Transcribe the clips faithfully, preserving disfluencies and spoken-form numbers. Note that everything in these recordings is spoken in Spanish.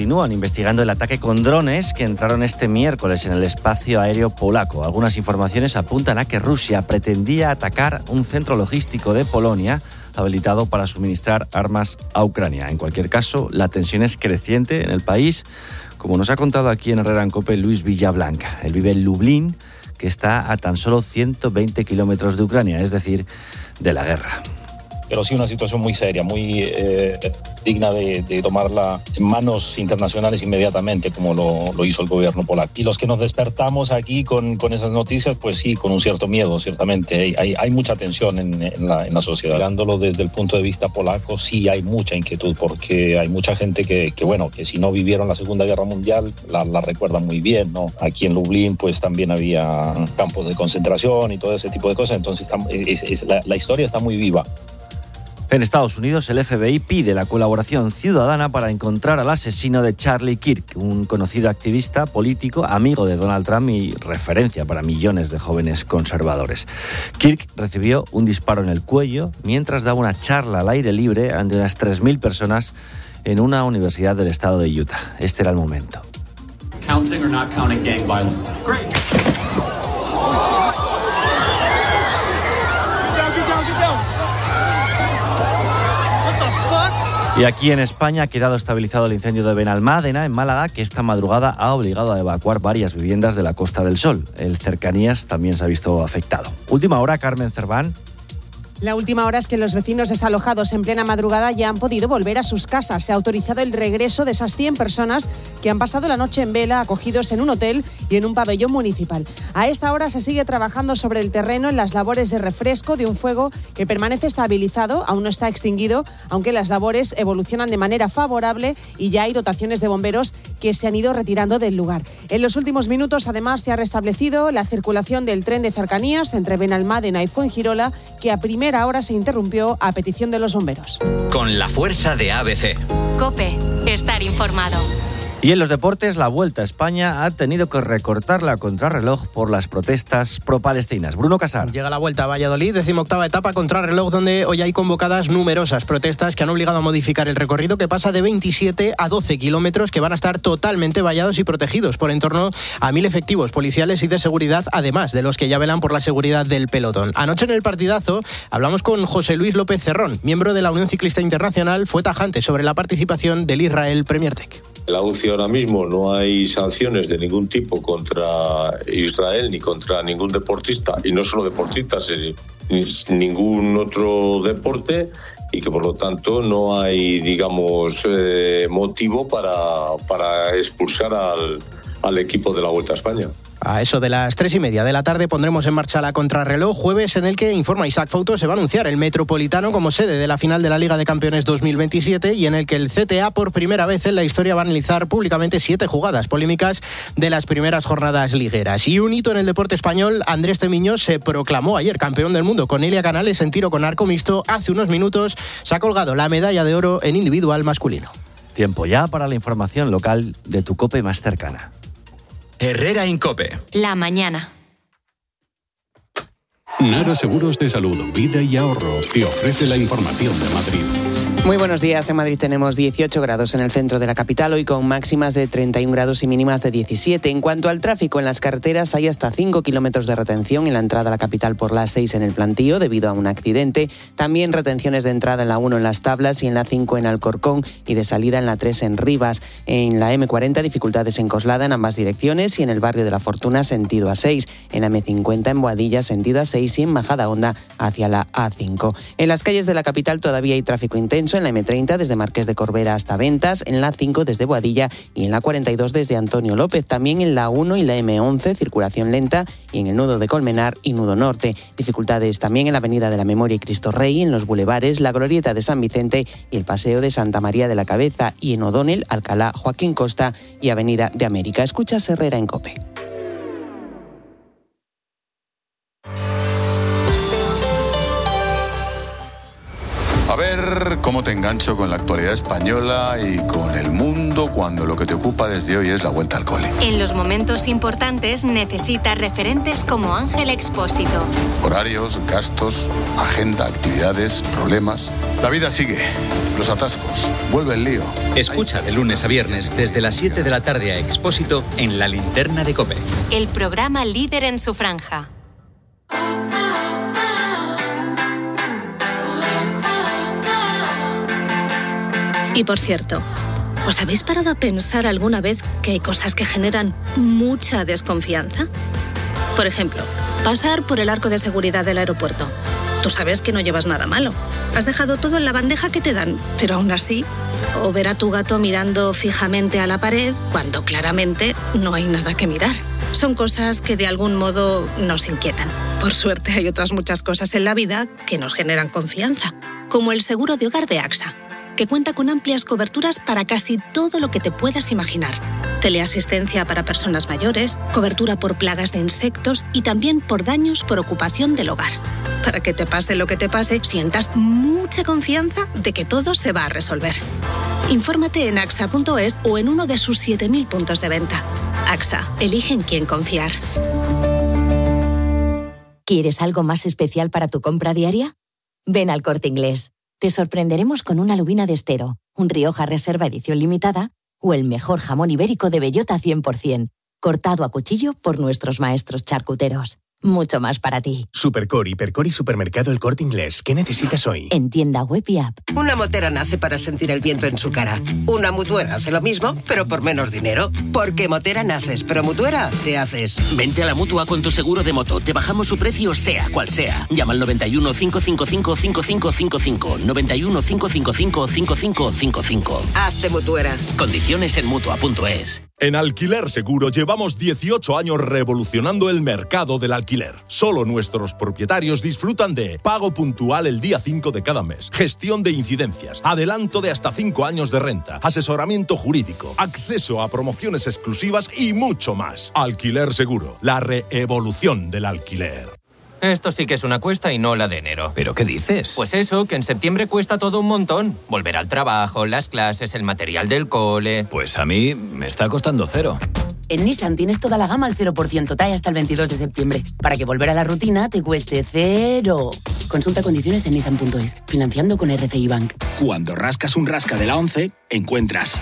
continúan investigando el ataque con drones que entraron este miércoles en el espacio aéreo polaco. Algunas informaciones apuntan a que Rusia pretendía atacar un centro logístico de Polonia habilitado para suministrar armas a Ucrania. En cualquier caso, la tensión es creciente en el país, como nos ha contado aquí en Herrera en COPE Luis Villablanca. Él vive en Lublin, que está a tan solo ciento veinte kilómetros de Ucrania, es decir, de la guerra. Pero sí una situación muy seria, muy eh, digna de, de tomarla en manos internacionales inmediatamente, como lo, lo hizo el gobierno polaco. Y los que nos despertamos aquí con, con esas noticias, pues sí, con un cierto miedo, ciertamente. Hay, hay, hay mucha tensión en, en, la, en la sociedad. Mirándolo desde el punto de vista polaco, sí hay mucha inquietud, porque hay mucha gente que, que bueno, que si no vivieron la Segunda Guerra Mundial, la, la recuerdan muy bien, ¿no? Aquí en Lublin, pues también había campos de concentración y todo ese tipo de cosas, entonces está, es, es, la, la historia está muy viva. En Estados Unidos, el F B I pide la colaboración ciudadana para encontrar al asesino de Charlie Kirk, un conocido activista político, amigo de Donald Trump y referencia para millones de jóvenes conservadores. Kirk recibió un disparo en el cuello mientras daba una charla al aire libre ante unas tres mil personas en una universidad del estado de Utah. Este era el momento. Counting or not counting gang violence? Great. Y aquí en España ha quedado estabilizado el incendio de Benalmádena, en Málaga, que esta madrugada ha obligado a evacuar varias viviendas de la Costa del Sol. El Cercanías también se ha visto afectado. Última hora, Carmen Cerván. La última hora es que los vecinos desalojados en plena madrugada ya han podido volver a sus casas. Se ha autorizado el regreso de esas cien personas que han pasado la noche en vela, acogidos en un hotel y en un pabellón municipal. A esta hora se sigue trabajando sobre el terreno en las labores de refresco de un fuego que permanece estabilizado, aún no está extinguido, aunque las labores evolucionan de manera favorable y ya hay dotaciones de bomberos que se han ido retirando del lugar. En los últimos minutos, además, se ha restablecido la circulación del tren de Cercanías entre Benalmádena y Fuengirola, que a primera hora se interrumpió a petición de los bomberos. Con la fuerza de A B C. COPE, estar informado. Y en los deportes, la Vuelta a España ha tenido que recortar la contrarreloj por las protestas pro-palestinas. Bruno Casar. Llega la Vuelta a Valladolid, decimoctava etapa contrarreloj, donde hoy hay convocadas numerosas protestas que han obligado a modificar el recorrido, que pasa de veintisiete a doce kilómetros, que van a estar totalmente vallados y protegidos por en torno a mil efectivos policiales y de seguridad, además de los que ya velan por la seguridad del pelotón. Anoche en el partidazo hablamos con José Luis López Cerrón, miembro de la Unión Ciclista Internacional. Fue tajante sobre la participación del Israel Premier Tech. En la U C I ahora mismo no hay sanciones de ningún tipo contra Israel ni contra ningún deportista, y no solo deportistas, ni ningún otro deporte, y que por lo tanto no hay, digamos, eh, motivo para, para expulsar al, al equipo de la Vuelta a España. A eso de las tres y media de la tarde pondremos en marcha la contrarreloj, jueves en el que, informa Isaac Fauto, se va a anunciar el Metropolitano como sede de la final de la Liga de Campeones dos mil veintisiete, y en el que el C T A por primera vez en la historia va a analizar públicamente siete jugadas polémicas de las primeras jornadas ligueras. Y un hito en el deporte español: Andrés Temiño se proclamó ayer campeón del mundo con Elia Canales en tiro con arco mixto. Hace unos minutos se ha colgado la medalla de oro en individual masculino. Tiempo ya para la información local de tu COPE más cercana. Herrera en COPE. La mañana. Nara Seguros de Salud, Vida y Ahorro te ofrece la información de Madrid. Muy buenos días. En Madrid tenemos dieciocho grados en el centro de la capital, hoy con máximas de treinta y un grados y mínimas de diecisiete. En cuanto al tráfico, en las carreteras hay hasta cinco kilómetros de retención en la entrada a la capital por la seis en el Plantío debido a un accidente. También retenciones de entrada en la uno en Las Tablas y en la cinco en Alcorcón, y de salida en la tres en Rivas. En la eme cuarenta dificultades en Coslada en ambas direcciones, y en el barrio de la Fortuna sentido A seis. En la eme cincuenta en Boadilla sentido A seis y en Majadahonda hacia la A cinco. En las calles de la capital todavía hay tráfico intenso en la eme treinta desde Marqués de Corbera hasta Ventas, en la cinco desde Boadilla y en la cuarenta y dos desde Antonio López. También en la uno y la eme once circulación lenta, y en el nudo de Colmenar y nudo norte. Dificultades también en la avenida de la Memoria y Cristo Rey, en los bulevares, la glorieta de San Vicente y el paseo de Santa María de la Cabeza, y en O'Donnell, Alcalá, Joaquín Costa y avenida de América. Escuchas Herrera en COPE. A ver, ¿Cómo te engancho con la actualidad española y con el mundo cuando lo que te ocupa desde hoy es la vuelta al cole? En los momentos importantes necesitas referentes como Ángel Expósito. Horarios, gastos, agenda, actividades, problemas. La vida sigue. Los atascos. Vuelve el lío. Escucha de lunes a viernes desde las siete de la tarde a Expósito en La Linterna de COPE. El programa líder en su franja. Y por cierto, ¿os habéis parado a pensar alguna vez que hay cosas que generan mucha desconfianza? Por ejemplo, pasar por el arco de seguridad del aeropuerto. Tú sabes que no llevas nada malo. Has dejado todo en la bandeja que te dan, pero aún así, o ver a tu gato mirando fijamente a la pared cuando claramente no hay nada que mirar. Son cosas que de algún modo nos inquietan. Por suerte hay otras muchas cosas en la vida que nos generan confianza, como el seguro de hogar de AXA, que cuenta con amplias coberturas para casi todo lo que te puedas imaginar. Teleasistencia para personas mayores, cobertura por plagas de insectos y también por daños por ocupación del hogar. Para que te pase lo que te pase, sientas mucha confianza de que todo se va a resolver. Infórmate en axa punto es o en uno de sus siete mil puntos de venta. AXA, elige en quién confiar. ¿Quieres algo más especial para tu compra diaria? Ven al Corte Inglés. Te sorprenderemos con una lubina de Estero, un Rioja Reserva edición limitada o el mejor jamón ibérico de bellota cien por ciento, cortado a cuchillo por nuestros maestros charcuteros. Mucho más para ti. Supercore, Hipercore y Supermercado El Corte Inglés. ¿Qué necesitas hoy? En tienda web y app. Una motera nace para sentir el viento en su cara. Una mutuera hace lo mismo, pero por menos dinero. Porque motera naces, pero mutuera te haces. Vente a la Mutua con tu seguro de moto. Te bajamos su precio sea cual sea. Llama al noventa y uno, cinco cinco cinco, cinco cinco cinco cinco. noventa y uno, cinco cinco cinco, cinco cinco cinco cinco. Hazte mutuera. Condiciones en Mutua punto es. En Alquiler Seguro llevamos dieciocho años revolucionando el mercado del alquiler. Solo nuestros propietarios disfrutan de pago puntual el día cinco de cada mes, gestión de incidencias, adelanto de hasta cinco años de renta, asesoramiento jurídico, acceso a promociones exclusivas y mucho más. Alquiler Seguro, la reevolución del alquiler. Esto sí que es una cuesta y no la de enero. ¿Pero qué dices? Pues eso, que en septiembre cuesta todo un montón. Volver al trabajo, las clases, el material del cole... Pues a mí me está costando cero. En Nissan tienes toda la gama al cero por ciento T A E hasta el veintidós de septiembre, para que volver a la rutina te cueste cero. Consulta condiciones en nissan punto es, financiando con R C I Bank. Cuando rascas un rasca de la once, encuentras...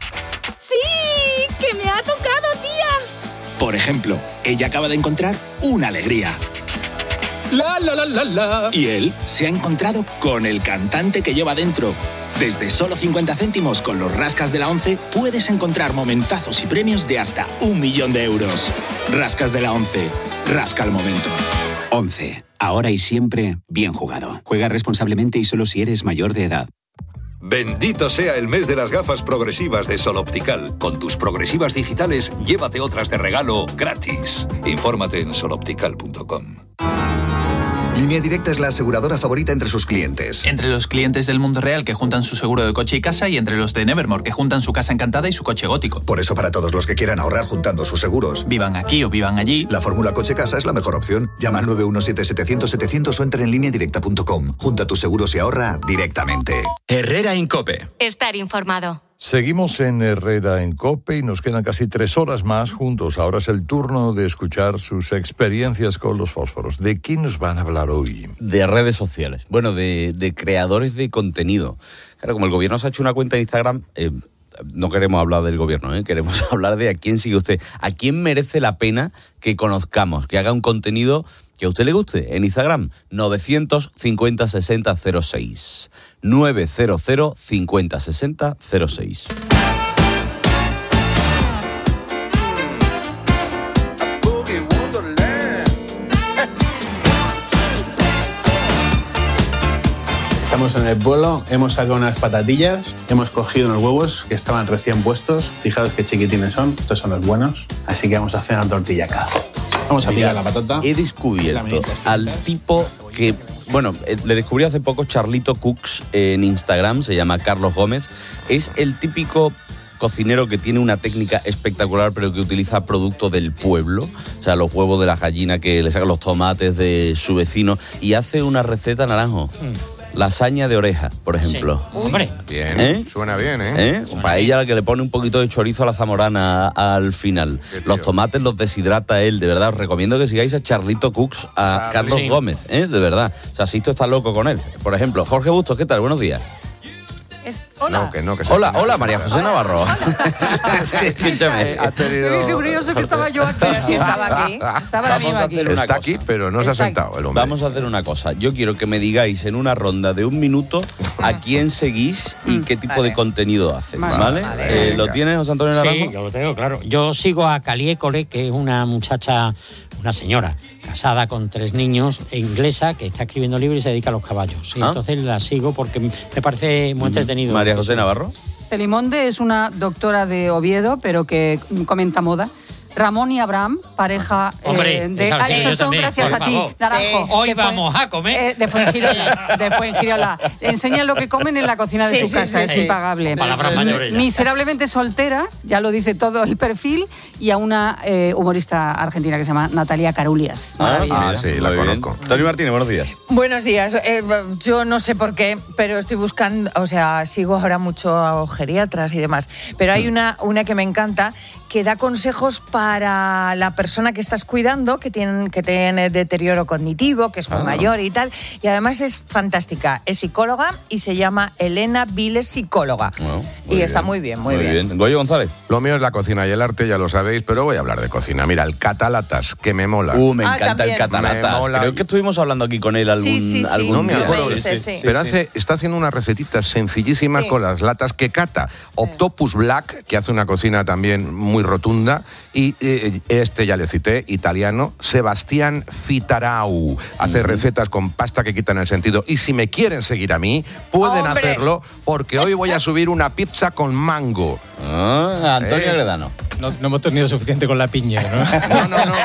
¡Sí! ¡Que me ha tocado, tía! Por ejemplo, ella acaba de encontrar una alegría. La, la, la, la, la. Y él se ha encontrado con el cantante que lleva dentro. Desde solo cincuenta céntimos con los rascas de la once puedes encontrar momentazos y premios de hasta un millón de euros. Rascas de la once. Rasca el momento. once. Ahora y siempre, bien jugado. Juega responsablemente y solo si eres mayor de edad. Bendito sea el mes de las gafas progresivas de Sol Optical. Con tus progresivas digitales, llévate otras de regalo gratis. Infórmate en sol optical punto com. Línea Directa es la aseguradora favorita entre sus clientes. Entre los clientes del mundo real que juntan su seguro de coche y casa y entre los de Nevermore que juntan su casa encantada y su coche gótico. Por eso, para todos los que quieran ahorrar juntando sus seguros, vivan aquí o vivan allí, la fórmula coche-casa es la mejor opción. Llama al nueve uno siete, setecientos, setecientos o entra en línea directa punto com. Junta tus seguros y ahorra directamente. Herrera en COPE. Estar informado. Seguimos en Herrera en COPE y nos quedan casi tres horas más juntos. Ahora es el turno de escuchar sus experiencias con los fósforos. ¿De qué nos van a hablar hoy? De redes sociales. Bueno, de, de creadores de contenido. Claro, como el gobierno se ha hecho una cuenta de Instagram, eh, no queremos hablar del gobierno, ¿eh? Queremos hablar de a quién sigue usted. A quién merece la pena que conozcamos, que haga un contenido que a usted le guste. En Instagram, novecientos cincuenta sesenta cero seis. novecientos cincuenta sesenta cero seis. Estamos en el pueblo, hemos sacado unas patatillas, hemos cogido unos huevos que estaban recién puestos. Fijaos qué chiquitines son, estos son los buenos. Así que vamos a hacer una tortillaca. Vamos a pillar la patata. He descubierto al tipo que, bueno, le descubrí hace poco, Charlito Cooks en Instagram, se llama Carlos Gómez. Es el típico cocinero que tiene una técnica espectacular, pero que utiliza producto del pueblo, o sea, los huevos de la gallina que le sacan los tomates de su vecino, y hace una receta, Naranjo, Lasaña de oreja, por ejemplo. Sí. Hombre. Bien, ¿Eh? suena bien, ¿eh? ¿Eh? Para ella la que le pone un poquito de chorizo a la zamorana al final. Los tomates los deshidrata él, de verdad. Os recomiendo que sigáis a Charlito Cooks, a Charlie. Carlos Sí. Gómez, ¿eh? De verdad. O sea, Sisto está loco con él. Por ejemplo, Jorge Bustos, ¿qué tal? Buenos días. Es, hola. No, que no, que se Hola, tiene hola, que María separar. José Navarro. Es que Escúchame. ha tenido... Qué curioso que estaba yo aquí. Pero sí estaba aquí. Estaba la Vamos misma a aquí. hacer una Está cosa. aquí, pero no se ha Está sentado el hombre. Vamos a hacer una cosa. Yo quiero que me digáis en una ronda de un minuto a quién seguís y qué tipo Vale. de contenido hacen, Vale. ¿vale? Vale. Eh, ¿Lo tienes, José Antonio Naranjo? Sí, yo lo tengo, claro. Yo sigo a Calie Cole, que es una muchacha, una señora, casada con tres niños, e inglesa, que está escribiendo libros y se dedica a los caballos. Y ¿Ah? entonces la sigo porque me parece muy entretenido. María José Navarro. Telimonde es una doctora de Oviedo, pero que comenta moda. Ramón y Abraham, pareja Hombre, eh, de... esa sí, Ah, yo esos son también, gracias por a ti, favor. Naranjo. Hoy de Fuen- vamos a comer. eh, de Fuengirola, de Fuengirola. Enseñan lo que comen en la cocina de Sí, su sí, casa, sí, es sí. impagable. Palabras mayores ya. Miserablemente soltera, ya lo dice todo el perfil, y a una eh, humorista argentina que se llama Natalia Carulias. Maravillosa. Ah, sí, la Muy bien. conozco. Tony Martínez, buenos días. Buenos días. Eh, yo no sé por qué, pero estoy buscando, o sea, sigo ahora mucho a geriatras y demás, pero hay una, una que me encanta que da consejos para la persona que estás cuidando, que tiene, que tiene deterioro cognitivo, que es muy Ah. mayor y tal, y además es fantástica. Es psicóloga y se llama Elena Viles, psicóloga. Bueno, y muy está bien. muy bien, muy, bien. Goyo González. Lo mío es la cocina y el arte, ya lo sabéis, pero voy a hablar de cocina. Mira, el catalatas, que me mola. Uh, me Ah, encanta también. el catalatas. Me mola. Creo que estuvimos hablando aquí con él algún, Sí, sí, sí. algún No me día. acuerdo. Sí, sí, sí. Pero hace, está haciendo unas recetitas sencillísimas Sí. con las latas que cata. Octopus Black, que hace una cocina también muy rotunda. Y eh, este ya le cité, italiano, Sebastián Fitarau. Hace recetas con pasta que quitan el sentido. Y si me quieren seguir a mí, pueden ¡Hombre! hacerlo, porque hoy voy a subir una pizza con mango. Ah, Antonio Eh. Agredano. No, no hemos tenido suficiente con la piña, ¿no? No, no, no.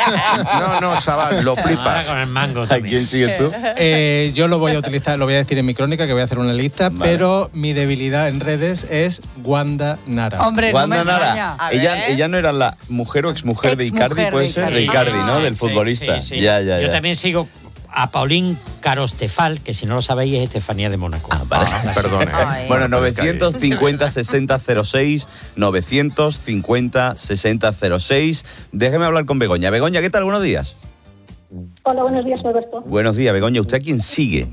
No, no, chaval, lo Ahora flipas. con el mango ¿A también. quién sigues tú? Eh, yo lo voy a utilizar, lo voy a decir en mi crónica, que voy a hacer una lista, Vale. pero mi debilidad en redes es Wanda Nara. Hombre, no me Wanda Nara. extraña. A Ella, ver. ella no era la mujer o exmujer de Exmujer Icardi, puede de ser, de Icardi. Icardi, ¿no? Sí, Del sí, futbolista. sí, sí. Ya, ya, Yo ya. también sigo a Paulín Carostefal, que si no lo sabéis es Estefanía de Mónaco. Ah, vale. Ah, perdone. Ay. Bueno, novecientos cincuenta sesenta cero seis, novecientos cincuenta sesenta cero seis. Déjeme hablar con Begoña. Begoña, ¿qué tal? Buenos días. Hola, buenos días, Alberto. Buenos días, Begoña. ¿Usted a quién sigue?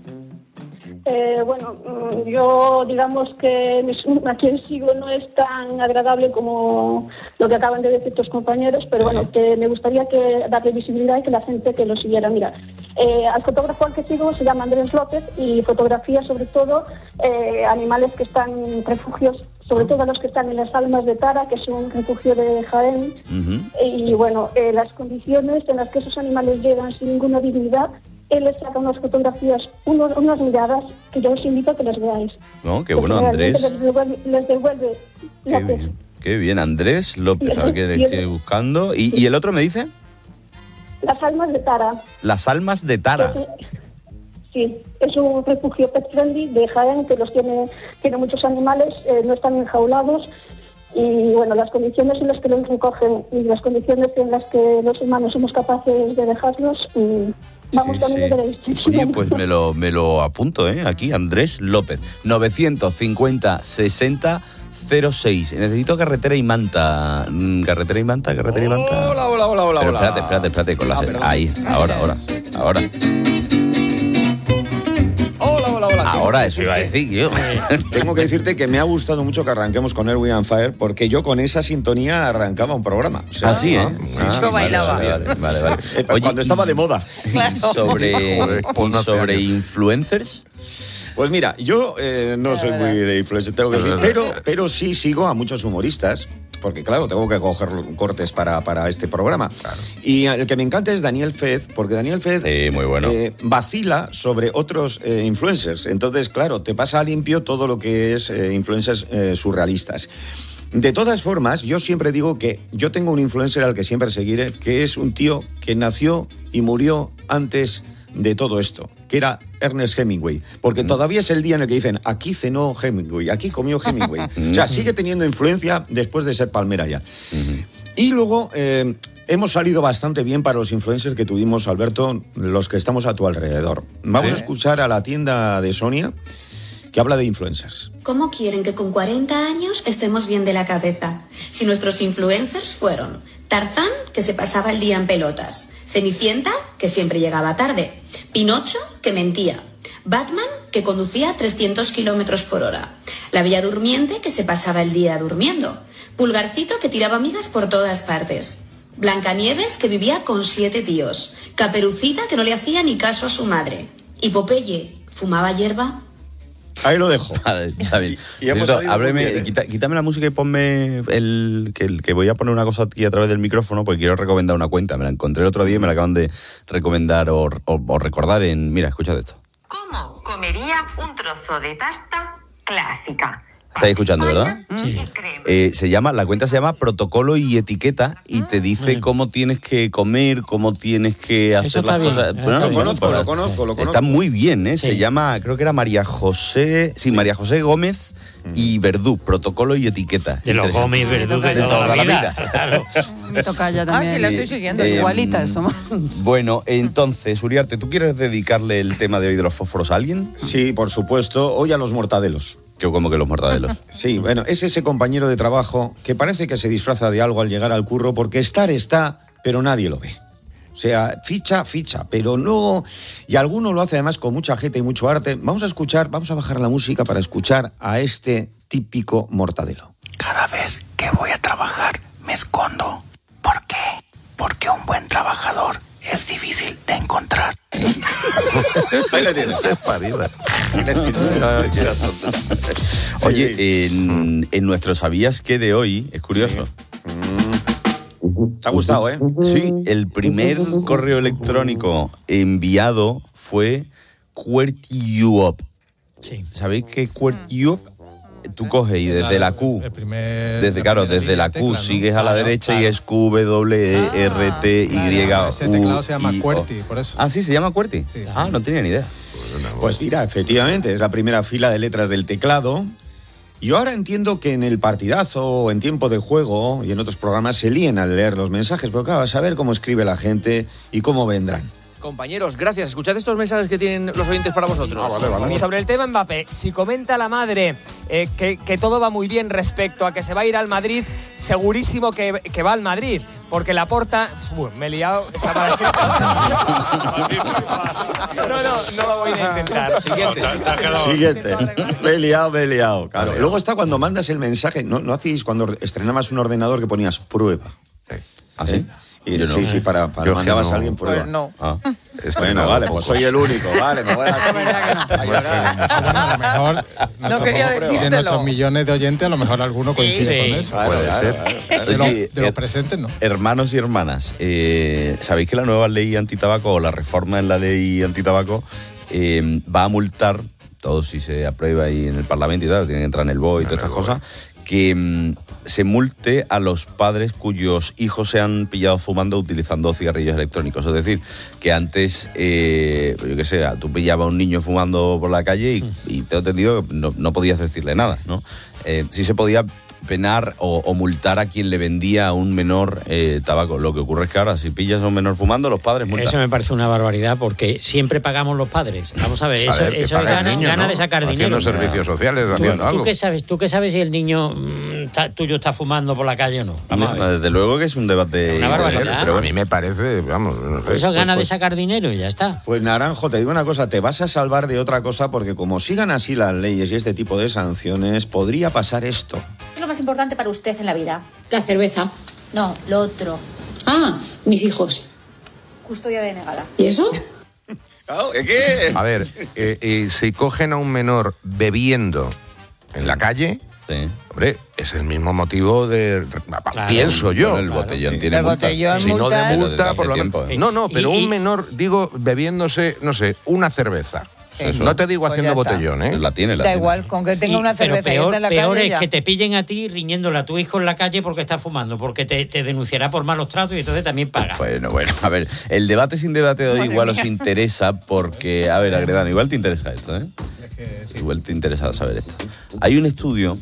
Eh, bueno, mm, yo digamos que mis- a quien sigo no es tan agradable como lo que acaban de decir tus compañeros, pero bueno, que me gustaría que darle visibilidad y que la gente que lo siguiera. Mira, eh, al fotógrafo al que sigo se llama Andrés López y fotografía sobre todo eh, animales que están en refugios, sobre todo los que están en las Almas de Tara, que es un refugio de Jaén. Y bueno, eh, las condiciones en las que esos animales llegan sin ninguna dignidad, él les saca unas fotografías, unos, unas miradas que yo os invito a que las veáis. No, qué Porque bueno, realmente Andrés. Les devuelve, les devuelve Qué López. bien. Qué bien, Andrés López. A ver qué le estoy buscando. ¿Y, y el otro me dice? Las Almas de Tara. Las almas de Tara. Sí, es un refugio pet friendly de Jaén que los tiene, tiene muchos animales, eh, no están enjaulados. Y bueno, las condiciones en las que los recogen y las condiciones en las que los humanos somos capaces de dejarlos, mm, vamos Sí, también sí. de veréis. Oye, pues me lo, me lo apunto, ¿eh? Aquí, Andrés López. novecientos cincuenta sesenta cero seis. Necesito carretera y manta. Mm, Carretera y manta, carretera y manta. Hola, hola, hola, hola, Pero hola. espérate, espérate, espérate. Con la Ah, se- perdón. Ahí, ahora, ahora. Ahora. Hola, hola, hola. Ahora, eso iba a decir yo. Tengo que decirte que me ha gustado mucho que arranquemos con Erwin and Fire, porque yo con esa sintonía arrancaba un programa. O sea, Ah, sí, ¿eh? ¿no? Ah, Yo vale, bailaba. Vale, vale, vale, vale. Eh, Cuando estaba de moda. Y sobre, Joder, pues y no hace sobre años. influencers. Pues mira, yo eh, no soy muy de influencer, tengo que decir, pero, pero sí sigo a muchos humoristas, porque claro, tengo que coger cortes para, para este programa. Y el que me encanta es Daniel Fez, porque Daniel Fez muy bueno. eh, vacila sobre otros eh, influencers. Entonces, claro, te pasa a limpio todo lo que es eh, influencers eh, surrealistas. De todas formas, yo siempre digo que yo tengo un influencer al que siempre seguiré, que es un tío que nació y murió antes de todo esto, que era Ernest Hemingway, porque todavía es el día en el que dicen aquí cenó Hemingway, aquí comió Hemingway. O sea, sigue teniendo influencia después de ser palmera ya. Y luego, eh, hemos salido bastante bien para los influencers que tuvimos, Alberto, los que estamos a tu alrededor. Vamos ¿Sí? a escuchar a la tienda de Sonia, que habla de influencers. ¿Cómo quieren que con cuarenta años estemos bien de la cabeza? Si nuestros influencers fueron Tarzán, que se pasaba el día en pelotas, Cenicienta, que siempre llegaba tarde, Pinocho, que mentía, Batman, que conducía a trescientos kilómetros por hora, la Bella Durmiente, que se pasaba el día durmiendo, Pulgarcito, que tiraba migas por todas partes, Blancanieves, que vivía con siete tíos, Caperucita, que no le hacía ni caso a su madre, y Popeye, ¿fumaba hierba? Ahí lo dejo. Vale, está bien. Y hemos Cierto, salido ábreme, muy bien, ¿eh? quita- quítame la música y ponme el que, el que voy a poner una cosa aquí a través del micrófono porque quiero recomendar una cuenta. Me la encontré el otro día y me la acaban de recomendar o, o- o recordar en... Mira, escucha de esto. ¿Cómo comería un trozo de tarta clásica? ¿Estáis escuchando, verdad? Sí. Eh, se llama, la cuenta se llama Protocolo y Etiqueta y te dice cómo tienes que comer, cómo tienes que hacer está las bien, cosas. eso Bueno, está bueno, bien. pues, Lo conozco, lo está conozco. muy bien, ¿eh? Se Sí. llama, creo que era María José, sí, María José Gómez y Verdú, Protocolo y Etiqueta. De los Interesante. Gómez y Verdú de toda la vida. Claro. Me toca ya también. Ah, sí, la estoy siguiendo. Eh, Igualitas somos. Bueno, entonces, Uriarte, ¿tú quieres dedicarle el tema de hoy de los fósforos a alguien? Sí, por supuesto. Hoy a los mortadelos. Que como que los mortadelos. Sí, bueno, es ese compañero de trabajo que parece que se disfraza de algo al llegar al curro porque estar está, pero nadie lo ve. O sea, ficha, ficha, pero no... Y alguno lo hace además con mucha gente y mucho arte. Vamos a escuchar, vamos a bajar la música para escuchar a este típico mortadelo. Cada vez que voy a trabajar me escondo. ¿Por qué? Porque un buen trabajador es difícil de encontrar. Ahí le tienes. Es parido. Oye, en, en nuestro ¿Sabías qué? De hoy, es curioso. Te ha gustado, ¿eh? Sí, el primer correo electrónico enviado fue QWERTY. Sí. ¿Sabéis qué QWERTY? Tú coges y desde la Q, El primer, desde, claro, primera desde la línea de Q tecla, ¿no? sigues a la Claro, derecha claro. y es Q, W, E, R, T, Y, Claro, ese teclado se llama U, I, O. QWERTY, por eso. Ah, sí, se llama QWERTY. Sí. Ah, no tenía ni idea. Pues mira, efectivamente, es la primera fila de letras del teclado. Y ahora entiendo que en el partidazo, o en tiempo de juego y en otros programas se líen al leer los mensajes, pero claro, a saber cómo escribe la gente y cómo vendrán. Compañeros, gracias. Escuchad estos mensajes que tienen los oyentes para vosotros. Ah, vale, vale. Y sobre el tema Mbappé, si comenta la madre eh, que, que todo va muy bien respecto a que se va a ir al Madrid, segurísimo que, que va al Madrid, porque la porta... Uy, me he liado. Está mal escrito. No, no, no lo voy a intentar. Siguiente. Siguiente. Me he liado, me he liado. Claro. Luego está cuando mandas el mensaje, ¿no, no hacéis cuando estrenabas un ordenador que ponías prueba? ¿Ah, sí? Y, Yo no. sí, sí, para, para Yo mandabas no. a alguien prueba. Pues no. Ah. Bueno, vale, pues soy el único, vale, me voy a, a llorar. Bueno, a lo mejor No quería de decírtelo. nuestros millones de oyentes, a lo mejor alguno coincide Sí. con eso. Claro, Puede claro, ser. claro, claro. De, los- Oye, de los eh, presentes, ¿no? Hermanos y hermanas, eh, ¿sabéis que la nueva ley antitabaco o la reforma en la ley antitabaco eh, va a multar, todo si se aprueba ahí en el Parlamento y tal, tiene que entrar en el B O E y todas estas cosas, que mm, se multe a los padres cuyos hijos se han pillado fumando utilizando cigarrillos electrónicos? Es decir, que antes, eh, yo qué sé, tú pillabas a un niño fumando por la calle y, y te he entendido que no, no podías decirle nada, ¿no? Eh, sí se podía penar o, o multar a quien le vendía a un menor eh, tabaco. Lo que ocurre es que ahora, si pillas a un menor fumando, los padres multan. Eso me parece una barbaridad porque siempre pagamos los padres. Vamos a ver, eso, Saber que eso es paga el gana, niño, gana ¿no? de sacar Haciendo dinero. servicios sociales, ¿Tú, haciendo tú algo. qué sabes? ¿Tú qué sabes si el niño mm, ta- tuyo está fumando por la calle o no? Vamos a ver. Desde luego que es un debate Una barbaridad. interesante, Pero pero a mí me parece, vamos, no sé. Por eso pues, gana de pues. sacar dinero y ya está. Pues Naranjo, te digo una cosa, te vas a salvar de otra cosa porque como sigan así las leyes y este tipo de sanciones, podría pasar esto. ¿Qué es lo más importante para usted en la vida? La cerveza. No, lo otro. Ah, mis hijos. Custodia denegada. ¿Y eso? ¿Qué? A ver, eh, eh, si cogen a un menor bebiendo en la calle, sí. hombre, es el mismo motivo de... Claro. Pienso yo. Bueno, el botellón tiene El multa. botellón Si no de multa. multa, Desde por lo hace menos. tiempo, ¿eh? No, no, pero Y- y- un menor, digo, bebiéndose, no sé, una cerveza. Eso. No te digo Pues haciendo ya está. botellón, ¿eh? La tiene, la Da tiene. igual, con que tenga Y- una pero cerveza y peor, esté en la peor calle es ya. que te pillen a ti riñéndole a tu hijo en la calle porque está fumando, porque te, te denunciará por malos tratos y entonces también paga. Bueno, bueno, a ver, el debate sin debate de hoy Madre igual mía. os interesa porque, a ver, Agredano, igual te interesa esto, ¿eh? Es que sí. Igual te interesa saber esto. Hay un estudio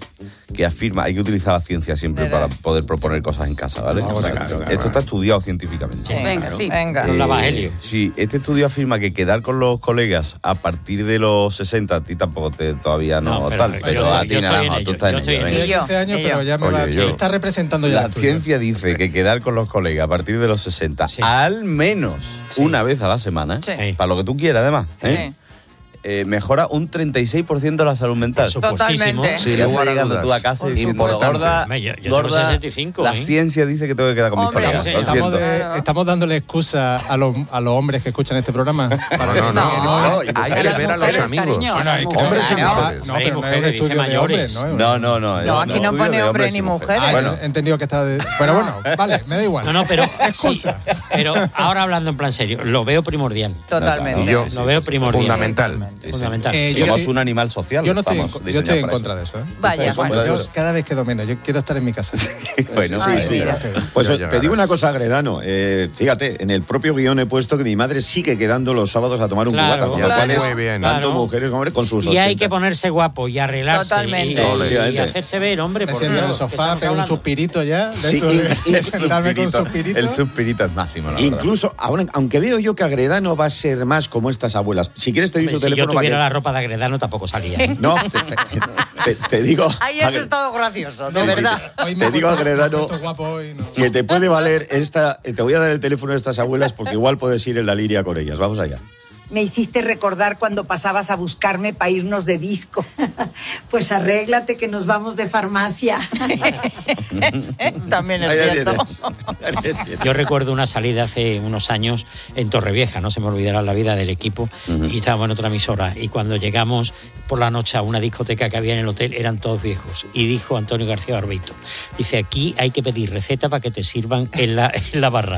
que afirma, hay que utilizar la ciencia siempre para poder proponer cosas en casa, ¿vale? Vamos O sea, a ver, esto está estudiado científicamente. Sí, venga, sí. Venga. Con la Evangelio. Sí, este estudio afirma que quedar con los colegas a partir de los sesenta, a ti tampoco te todavía no, No, pero tal, yo pero estoy- a yo ti estoy nada en más, ello, tú estás yo en estoy ello. en venga. ello. Tiene quince años, pero ya me, Oye, va, yo. me está representando ya. La el estudio. ciencia dice que quedar con los colegas a partir de los sesenta, al menos una vez a la semana, Sí. para lo que tú quieras además, ¿eh? Sí. Eh, mejora un treinta y seis por ciento la salud mental. Supuestísimo. Totalmente. Sin Ya lugar está a llegando dudas. tú a casa y Por diciendo, supuesto. gorda, Hombre, yo- yo tengo gorda, sesenta y cinco, la ¿eh? ciencia dice que tengo que quedar con mis Hombre, colegas. sí, Lo Estamos, siento. de- estamos dándole excusa a los, a los hombres que escuchan este programa. Para que No, no, digan que no, no, no, es- hay que las ver a los mujeres, amigos. cariño. Bueno, hay que Hombres y Claro. mujeres. No, Hay pero no es un mujeres, estudio dice de hombres, mayores. ¿no? No, no, no. es No, un aquí no estudio pone de hombre hombres ni y mujer. Ah, Bueno, he entendido que está... De... Pero bueno, vale, me da igual. No, no, pero Excusa. sí, pero ahora hablando en plan serio, lo veo primordial. Totalmente. Y yo, Lo veo primordial. fundamental. Fundamental. Eh, yo Somos estoy- un animal social. Yo no estoy, en, estamos co- yo estoy en diseñados contra para de eso. ¿eh? Vaya. Estoy en contra. Bueno. Yo cada vez quedo menos. Yo quiero estar en mi casa. eso. Bueno, Sí, sí. mira. Pues Ya te llegarás. digo una cosa, Gredano. eh, fíjate, en el propio guión he puesto que mi madre sigue quedando los sábados a tomar un Claro, cubata. Ya Lo cual está es muy bien. Tanto Claro. mujeres como hombres con sus Y hay ochenta. que ponerse guapo y arreglarse Totalmente. y, y- y Efectivamente. hacerse ver, hombre. Me por siento en el Dios, que sofá, estamos pego un hablando. suspirito ya. De Sí, esto de- y- y- de sentarme con un suspirito. El suspirito es máximo, la verdad. Incluso, aún- aunque veo yo que Agredano va a ser más como estas abuelas. Si quieres te doy Hombre, su si yo teléfono para tuviera que- la ropa de Agredano tampoco salía. ¿eh? No, te, te- te- te digo... Ahí has Agre- estado gracioso, de Sí, sí. verdad. Hoy me Te he digo, puesto- Agredano, me he puesto guapo hoy, ¿no? que te puede valer esta... Te voy a dar el teléfono de estas abuelas porque igual puedes ir en la línea con ellas. Vamos allá. Me hiciste recordar cuando pasabas a buscarme para irnos de disco. Pues arréglate que nos vamos de farmacia. También Ahí es la cierto. tienes. Ahí la tienes. Yo recuerdo una salida hace unos años en Torrevieja, no se me olvidará la vida del equipo, y estábamos en otra emisora. Y cuando llegamos por la noche a una discoteca que había en el hotel, eran todos viejos. Y dijo Antonio García Barbeito, dice, aquí hay que pedir receta para que te sirvan en la, en la barra.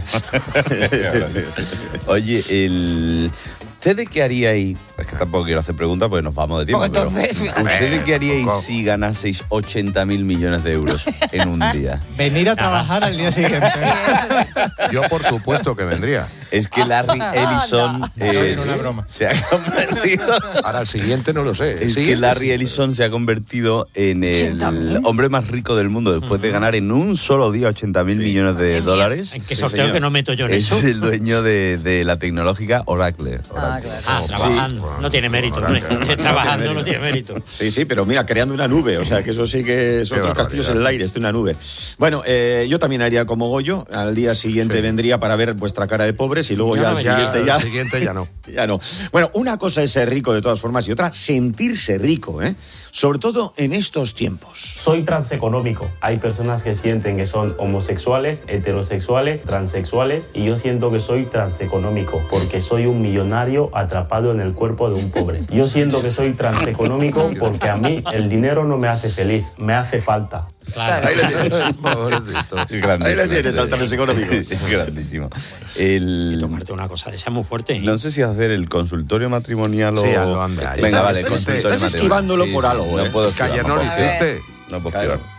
Oye, el... ¿Ustedes qué haríais? Es que tampoco quiero hacer preguntas porque nos vamos de tiempo. Pues entonces, pero, fíjate. ¿ustedes qué haríais Poco. si ganaseis ochenta mil millones de euros en un día? Venir a trabajar al día siguiente. Yo, por supuesto, que vendría. Es que Larry Ellison Eso eh, era una broma. se ha convertido... Ahora, el siguiente no lo sé. Es Sí, que Larry sí. Ellison se ha convertido en el hombre más rico del mundo después de ganar en un solo día ochenta mil millones de dólares. ¿En qué sorteo que no meto yo en Es eso? el dueño de, de la tecnológica Oracle. Ah, claro. Ah, trabajando. No tiene mérito. ¿no? Trabajando no tiene mérito. Sí, sí, pero mira, creando una nube, o sea, que eso sí que son Qué otros castillos en el barbaridad. aire, esto es una nube. Bueno, eh, yo también haría como Goyo, al día siguiente Sí. vendría para ver vuestra cara de pobres y luego Yo ya no al vendría. siguiente Ya, ya... el siguiente ya no. Ya no. Bueno, una cosa es ser rico de todas formas y otra, sentirse rico, ¿eh? Sobre todo en estos tiempos. Soy transeconómico. Hay personas que sienten que son homosexuales, heterosexuales, transexuales y yo siento que soy transeconómico porque soy un millonario atrapado en el cuerpo de un pobre. Yo siento que soy transeconómico porque a mí el dinero no me hace feliz, me hace falta. Claro. Ahí le tienes. Pobrecito. Es grandísimo. Ahí le tienes, al transeconómico. Es grandísimo. El... Tomarte una cosa de esa muy fuerte. ¿eh? No sé si hacer el consultorio matrimonial o... Sí, hazlo, anda. Venga, Estás- vale, estás- consultorio estás matrimonial. esquivándolo Sí, por sí, algo, No ¿eh? puedo Es que ayer esquivar, no lo puedo esquivar. hiciste. No puedo Claro. esquivar.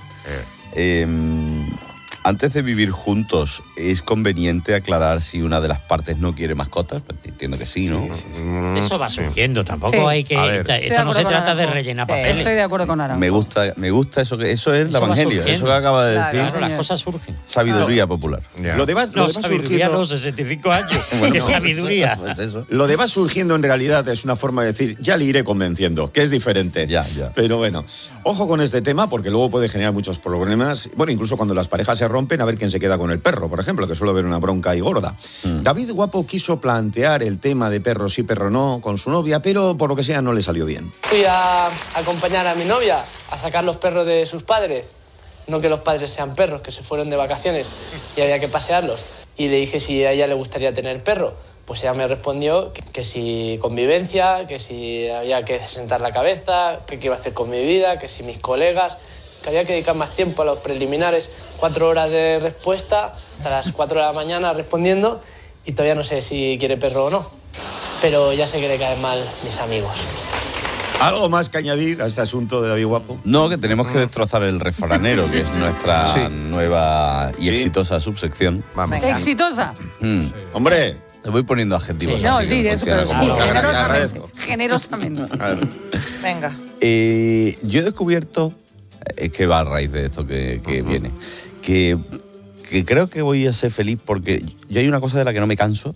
Eh, antes de vivir juntos, ¿es conveniente aclarar si una de las partes no quiere mascotas? Pues entiendo que sí, ¿no? Eso va surgiendo, tampoco Sí. hay que... A ver. esta- Estoy esto de no se acuerdo con trata de Naranjo. rellenar Sí, papeles. Estoy de acuerdo con Naranjo. Me gusta, me gusta eso que eso es el Eso va evangelio, surgiendo. eso que acaba de Claro, decir. Claro, las cosas surgen. Sabiduría popular. Lo de va, lo No, de va sabiduría surgiendo- no, sesenta y cinco años. ¡Qué sabiduría! Pues eso. Lo de va surgiendo en realidad es una forma de decir, ya le iré convenciendo, que es diferente. Ya, ya. Pero bueno, ojo con este tema porque luego puede generar muchos problemas. Bueno, incluso cuando las parejas se rompen, a ver quién se queda con el perro, por ejemplo, que suele haber una bronca ahí gorda. Mm. David Guapo quiso plantear el tema de perro sí, perro no con su novia, pero por lo que sea no le salió bien. Fui a acompañar a mi novia a sacar los perros de sus padres. No que los padres sean perros, que se fueron de vacaciones y había que pasearlos. Y le dije si a ella le gustaría tener perro. Pues ella me respondió que, que si convivencia, que si había que sentar la cabeza, que qué iba a hacer con mi vida, que si mis colegas, que había que dedicar más tiempo a los preliminares. Cuatro horas de respuesta, hasta las cuatro de la mañana respondiendo y todavía no sé si quiere perro o no. Pero ya sé que le caen mal mis amigos. ¿Algo más que añadir a este asunto de David Guapo? No, que tenemos que destrozar el refranero, que es nuestra Sí. nueva y Sí. exitosa subsección. Vamos. Exitosa. Mm. Hombre. Te voy poniendo adjetivos. Sí, no, así que sí, de eso, funciona pero sí, como- generosamente. Generosamente. Venga. Eh, yo he descubierto es que va a raíz de esto que, que uh-huh. viene. Que, que creo que voy a ser feliz porque yo hay una cosa de la que no me canso,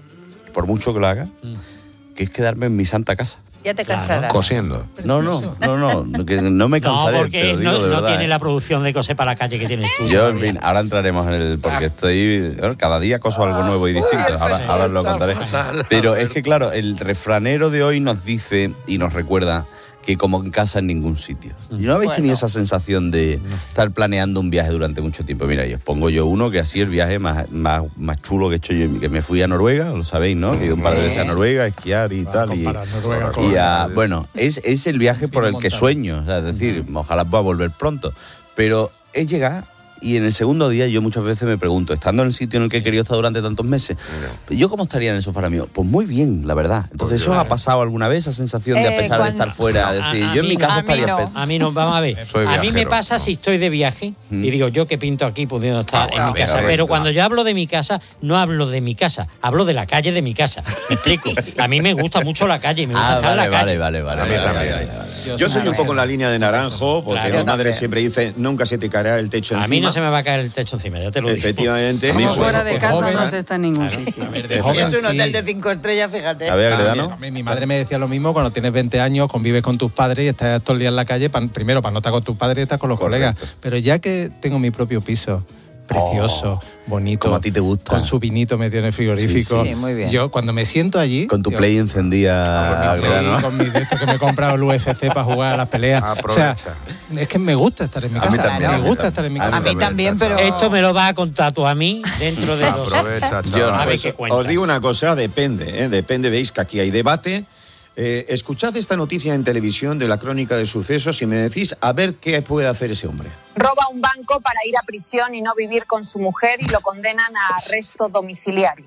por mucho que lo haga, mm. que es quedarme en mi santa casa. Ya te cansarás. Claro. Cosiendo. No, no, no, no, que no me cansaré. No, porque te lo digo no, de no verdad, tiene ¿eh? la producción de coser para la calle que tienes tú. Yo, en fin, ahora entraremos en el... Porque estoy... Cada día coso algo nuevo y distinto. Ahora, ahora os lo contaré. Pero es que, claro, el refranero de hoy nos dice y nos recuerda que como en casa en ningún sitio. ¿Y no habéis bueno. tenido esa sensación de estar planeando un viaje durante mucho tiempo? Mira, y os pongo yo uno que así el viaje más, más, más chulo que he hecho yo, que me fui a Noruega, lo sabéis, ¿no? Que he ido un par de veces a Noruega a esquiar y tal. Y, Noruega y a, bueno, es, es el viaje por el que sueño, o sea, es decir, uh-huh. ojalá pueda volver pronto. Pero es llegar... Y en el segundo día yo muchas veces me pregunto, estando en el sitio en el que he querido estar durante tantos meses, no. ¿yo cómo estaría en el sofá mío? Pues muy bien, la verdad. Entonces, ¿eso os ha pasado alguna vez, esa sensación de, eh, a pesar cuando... de estar fuera, decir, a, a yo en mi casa a estaría... No. A mí no, vamos a ver. A mí me pasa si estoy de viaje ¿Mm? y digo, yo que pinto aquí pudiendo estar ah, en mi casa. Pero, pero cuando yo hablo de mi casa, no hablo de mi casa, hablo de la calle de mi casa. ¿Me explico? A mí me gusta mucho la calle, me gusta ah, estar vale, en la calle. Vale, vale, vale. vale, vale, vale, vale. Yo, yo soy un poco en la línea de Naranjo, porque claro, mi madre también. siempre dice, nunca se te caerá el techo encima. A mí no se me va a caer el techo encima, ya te lo digo. Efectivamente. Como pues, fuera de pues, casa joven, no se está en ningún claro, sitio. A ver, de joven, es un hotel sí. de cinco estrellas, fíjate. A ver, Agredano. Mi, mi madre me decía lo mismo cuando tienes veinte años, convives con tus padres y estás todo el día en la calle, pa, primero para no estar con tus padres y estar con los Correcto. colegas. Pero ya que tengo mi propio piso, precioso, oh, bonito, como a ti te gusta, con su vinito metido en el frigorífico. Sí, sí, muy bien. Yo cuando me siento allí, con tu yo, play encendida, con, play, ¿no? con mi de esto que me he comprado el U F C para jugar a las peleas. Aprovecha. O sea, es que me gusta estar en mi casa. También, me gusta estar en mi casa. A mí también, pero esto me lo vas a contar tú a mí dentro de dos años. Yo no, pues, os digo una cosa, depende, ¿eh? depende, veis que aquí hay debate. Eh, escuchad esta noticia en televisión de la crónica de sucesos y me decís a ver qué puede hacer ese hombre. Roba un banco para ir a prisión y no vivir con su mujer y lo condenan a arresto domiciliario.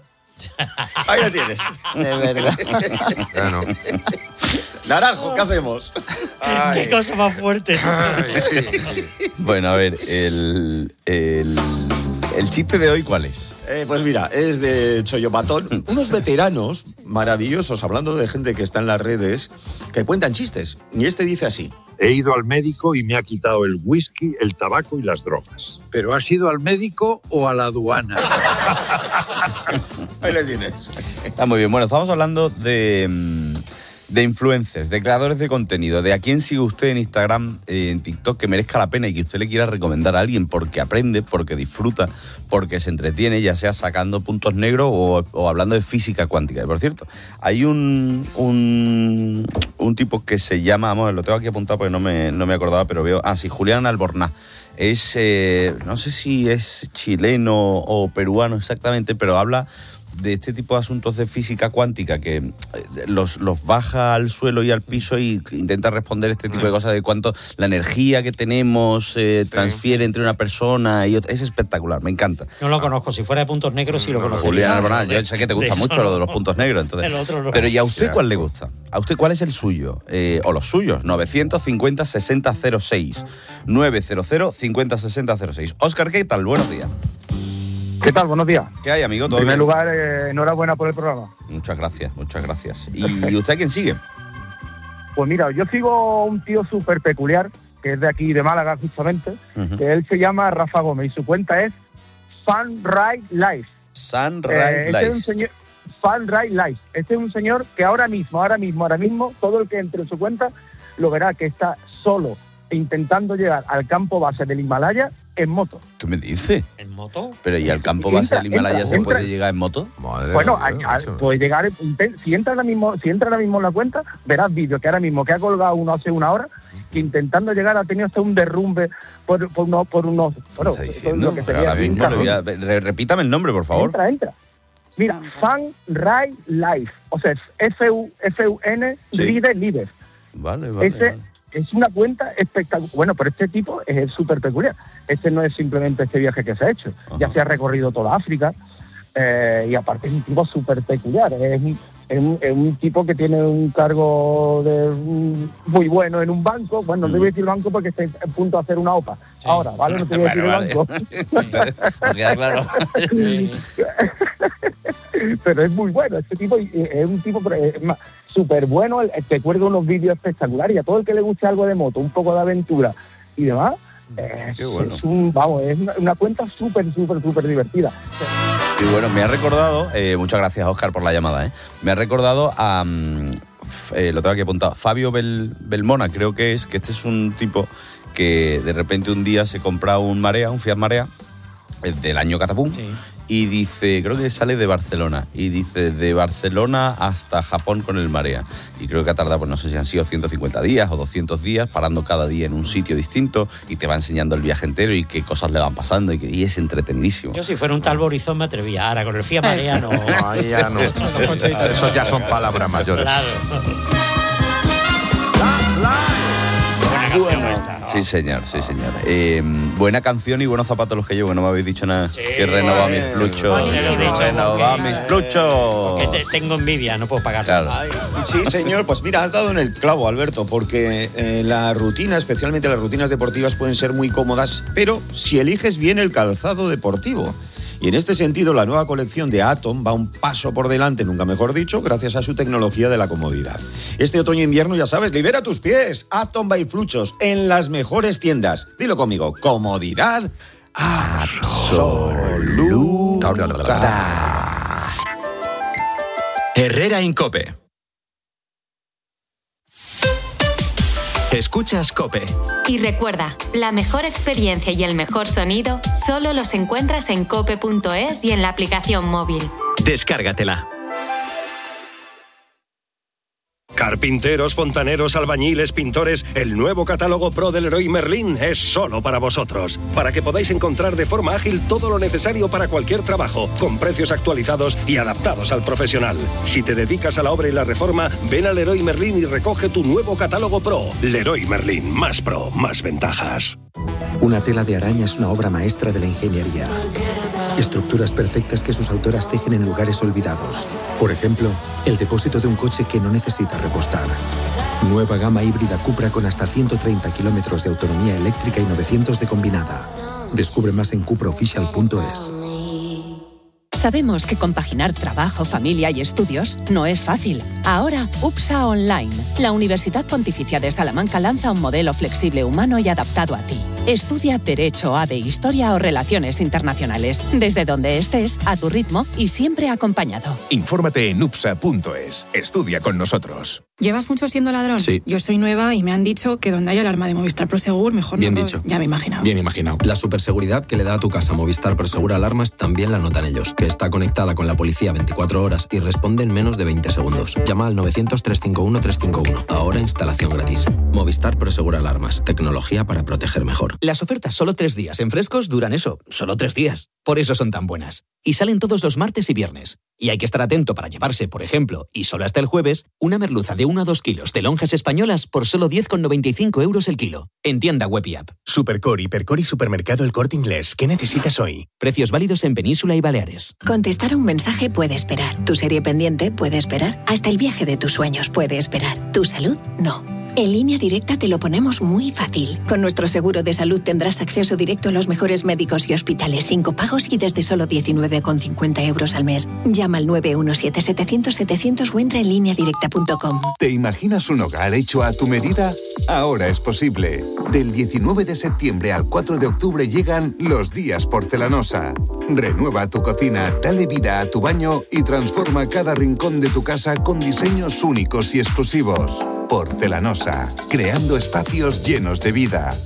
Ahí lo tienes. De verdad. Bueno. Naranjo, ¿qué hacemos? Ay. Qué cosa más fuerte. Bueno, a ver, el, el, el chiste de hoy, ¿cuál es? Eh, pues mira, es de Choyopatón. Unos veteranos maravillosos, hablando de gente que está en las redes, que cuentan chistes. Y este dice así. He ido al médico y me ha quitado el whisky, el tabaco y las drogas. ¿Pero has ido al médico o a la aduana? Ahí le tienes. Está muy bien. Bueno, estamos hablando de... de influencers, de creadores de contenido, de a quién sigue usted en Instagram, eh, en TikTok, que merezca la pena y que usted le quiera recomendar a alguien porque aprende, porque disfruta, porque se entretiene, ya sea sacando puntos negros o, o hablando de física cuántica. Y por cierto, hay un, un, un tipo que se llama, vamos, lo tengo aquí apuntado porque no me, no me acordaba, pero veo, ah, sí, Julián Albornoz. Es, eh, no sé si es chileno o peruano exactamente, pero habla de este tipo de asuntos de física cuántica que los, los baja al suelo y al piso y intenta responder este tipo de cosas de cuánto la energía que tenemos eh, transfiere entre una persona y otra. Es espectacular, me encanta. No lo conozco, si fuera de puntos negros sí lo conozco. Julián Albornoz, yo sé que te gusta mucho lo de los puntos negros, entonces. No. Pero ¿y a usted cuál le gusta? ¿A usted cuál es el suyo? Eh, o los suyos, novecientos cincuenta sesenta cero seis, novecientos cincuenta sesenta cero seis. Óscar, ¿qué tal? Buenos días. ¿Qué tal? Buenos días. ¿Qué hay, amigo? ¿Todo en primer bien? lugar, eh, enhorabuena por el programa. Muchas gracias, muchas gracias. ¿Y, ¿y usted a quién sigue? Pues mira, yo sigo un tío súper peculiar, que es de aquí, de Málaga, justamente, uh-huh. que él se llama Rafa Gómez y su cuenta es Sunrise Life. Sunrise eh, Life. Este es un señor, Sunrise Life. Este es un señor que ahora mismo, ahora mismo, ahora mismo, todo el que entre en su cuenta lo verá que está solo intentando llegar al campo base del Himalaya en moto. ¿Qué me dice? ¿En moto? Pero ¿y al campo base del Himalaya entra, se entra, puede llegar en moto? Madre bueno, a, a, puede llegar, si entra, ahora mismo, si entra ahora mismo en la cuenta, verás vídeos que ahora mismo, que ha colgado uno hace una hora, que intentando llegar ha tenido hasta un derrumbe por, por, uno, por unos... Bueno, ¿qué está diciendo? Lo que sería, mismo, voy a, repítame el nombre, por favor. Entra, entra. Mira, Sunrise Life, o sea, F U N Ride Live. Vale, vale. Ese, vale. Es una cuenta espectacular. Bueno, pero este tipo es súper peculiar. Este no es simplemente este viaje que se ha hecho. Ajá. Ya se ha recorrido toda África eh, y aparte es un tipo súper peculiar. Es, es, un, es un tipo que tiene un cargo de, um, muy bueno en un banco. Bueno, no te voy a decir banco porque estoy a punto de hacer una OPA. Sí. Ahora, ¿vale? No te voy a decir bueno, el banco. Vale. queda claro. Pero es muy bueno. Este tipo es un tipo súper bueno. Te acuerdo unos vídeos espectaculares y a todo el que le guste algo de moto, un poco de aventura y demás. Es, Qué bueno. es un, vamos, es una, una cuenta súper, súper, súper divertida. Y bueno, me ha recordado, eh, muchas gracias Óscar por la llamada, ¿eh? Me ha recordado a, um, eh, lo tengo aquí apuntado, Fabio Bel, Belmona, creo que es, que este es un tipo que de repente un día se compra un Marea, un Fiat Marea, del año Catapum, sí. Y dice, creo que sale de Barcelona, y dice de Barcelona hasta Japón con el Marea. Y creo que ha tardado, pues no sé si han sido ciento cincuenta días o doscientos días, parando cada día en un sitio distinto, y te va enseñando el viaje entero y qué cosas le van pasando, y, que, y es entretenidísimo. Yo si fuera un tal Borizón me atrevía, ahora con el Fiat Marea no. No, ahí ya no. Eso ya son palabras mayores. Claro. Bueno, sí señor, sí señor. Eh, buena canción y buenos zapatos los que llevo, que no me habéis dicho nada. Sí, que renova mis fluchos. Renova mis fluchos. Que te, tengo envidia, no puedo pagar. Claro. Ay, sí, señor, pues mira, has dado en el clavo, Alberto, porque eh, la rutina, especialmente las rutinas deportivas, pueden ser muy cómodas, pero si eliges bien el calzado deportivo. Y en este sentido, la nueva colección de Atom va un paso por delante, nunca mejor dicho, gracias a su tecnología de la comodidad. Este otoño-invierno, ya sabes, libera tus pies. Atom by Fluchos, en las mejores tiendas. Dilo conmigo, comodidad absoluta. Herrera Incope. Escuchas COPE. Y recuerda, la mejor experiencia y el mejor sonido solo los encuentras en cope punto es y en la aplicación móvil. Descárgatela. Carpinteros, fontaneros, albañiles, pintores, el nuevo catálogo Pro del Leroy Merlin es solo para vosotros, para que podáis encontrar de forma ágil todo lo necesario para cualquier trabajo, con precios actualizados y adaptados al profesional. Si te dedicas a la obra y la reforma, ven al Leroy Merlin y recoge tu nuevo catálogo Pro. Leroy Merlin, más pro, más ventajas. Una tela de araña es una obra maestra de la ingeniería. Estructuras perfectas que sus autoras tejen en lugares olvidados. Por ejemplo, el depósito de un coche que no necesita repostar. Nueva gama híbrida Cupra con hasta ciento treinta kilómetros de autonomía eléctrica y novecientos de combinada. Descubre más en cupra oficial punto es. Sabemos que compaginar trabajo, familia y estudios no es fácil. Ahora, UPSA Online. La Universidad Pontificia de Salamanca lanza un modelo flexible, humano y adaptado a ti. Estudia Derecho, A D E, Historia o Relaciones Internacionales. Desde donde estés, a tu ritmo y siempre acompañado. Infórmate en upsa punto es. Estudia con nosotros. ¿Llevas mucho siendo ladrón? Sí. Yo soy nueva y me han dicho que donde hay alarma de Movistar Prosegur, mejor Bien no... dicho. Ya me he imaginado. Bien imaginado. La superseguridad que le da a tu casa Movistar Prosegur Alarmas también la notan ellos, que está conectada con la policía veinticuatro horas y responde en menos de veinte segundos. Llama al novecientos, trescientos cincuenta y uno, trescientos cincuenta y uno. Ahora instalación gratis. Movistar Prosegur Alarmas. Tecnología para proteger mejor. Las ofertas solo tres días en Frescos duran eso, solo tres días. Por eso son tan buenas. Y salen todos los martes y viernes. Y hay que estar atento para llevarse, por ejemplo, y solo hasta el jueves, una merluza de uno a dos kilos de lonjas españolas por solo diez con noventa y cinco euros el kilo. En tienda web y app. Supercor, Hipercor y Supermercado El Corte Inglés. ¿Qué necesitas hoy? Precios válidos en Península y Baleares. Contestar a un mensaje puede esperar. Tu serie pendiente puede esperar. Hasta el viaje de tus sueños puede esperar. Tu salud, no. En Línea Directa te lo ponemos muy fácil. Con nuestro seguro de salud tendrás acceso directo a los mejores médicos y hospitales sin copagos y desde solo diecinueve con cincuenta euros al mes. Llama al nueve uno siete, setecientos, setecientos o entra en línea directa punto com. ¿Te imaginas un hogar hecho a tu medida? Ahora es posible. Del diecinueve de septiembre al cuatro de octubre llegan los días Porcelanosa. Renueva tu cocina, dale vida a tu baño y transforma cada rincón de tu casa con diseños únicos y exclusivos. Porcelanosa, creando espacios llenos de vida.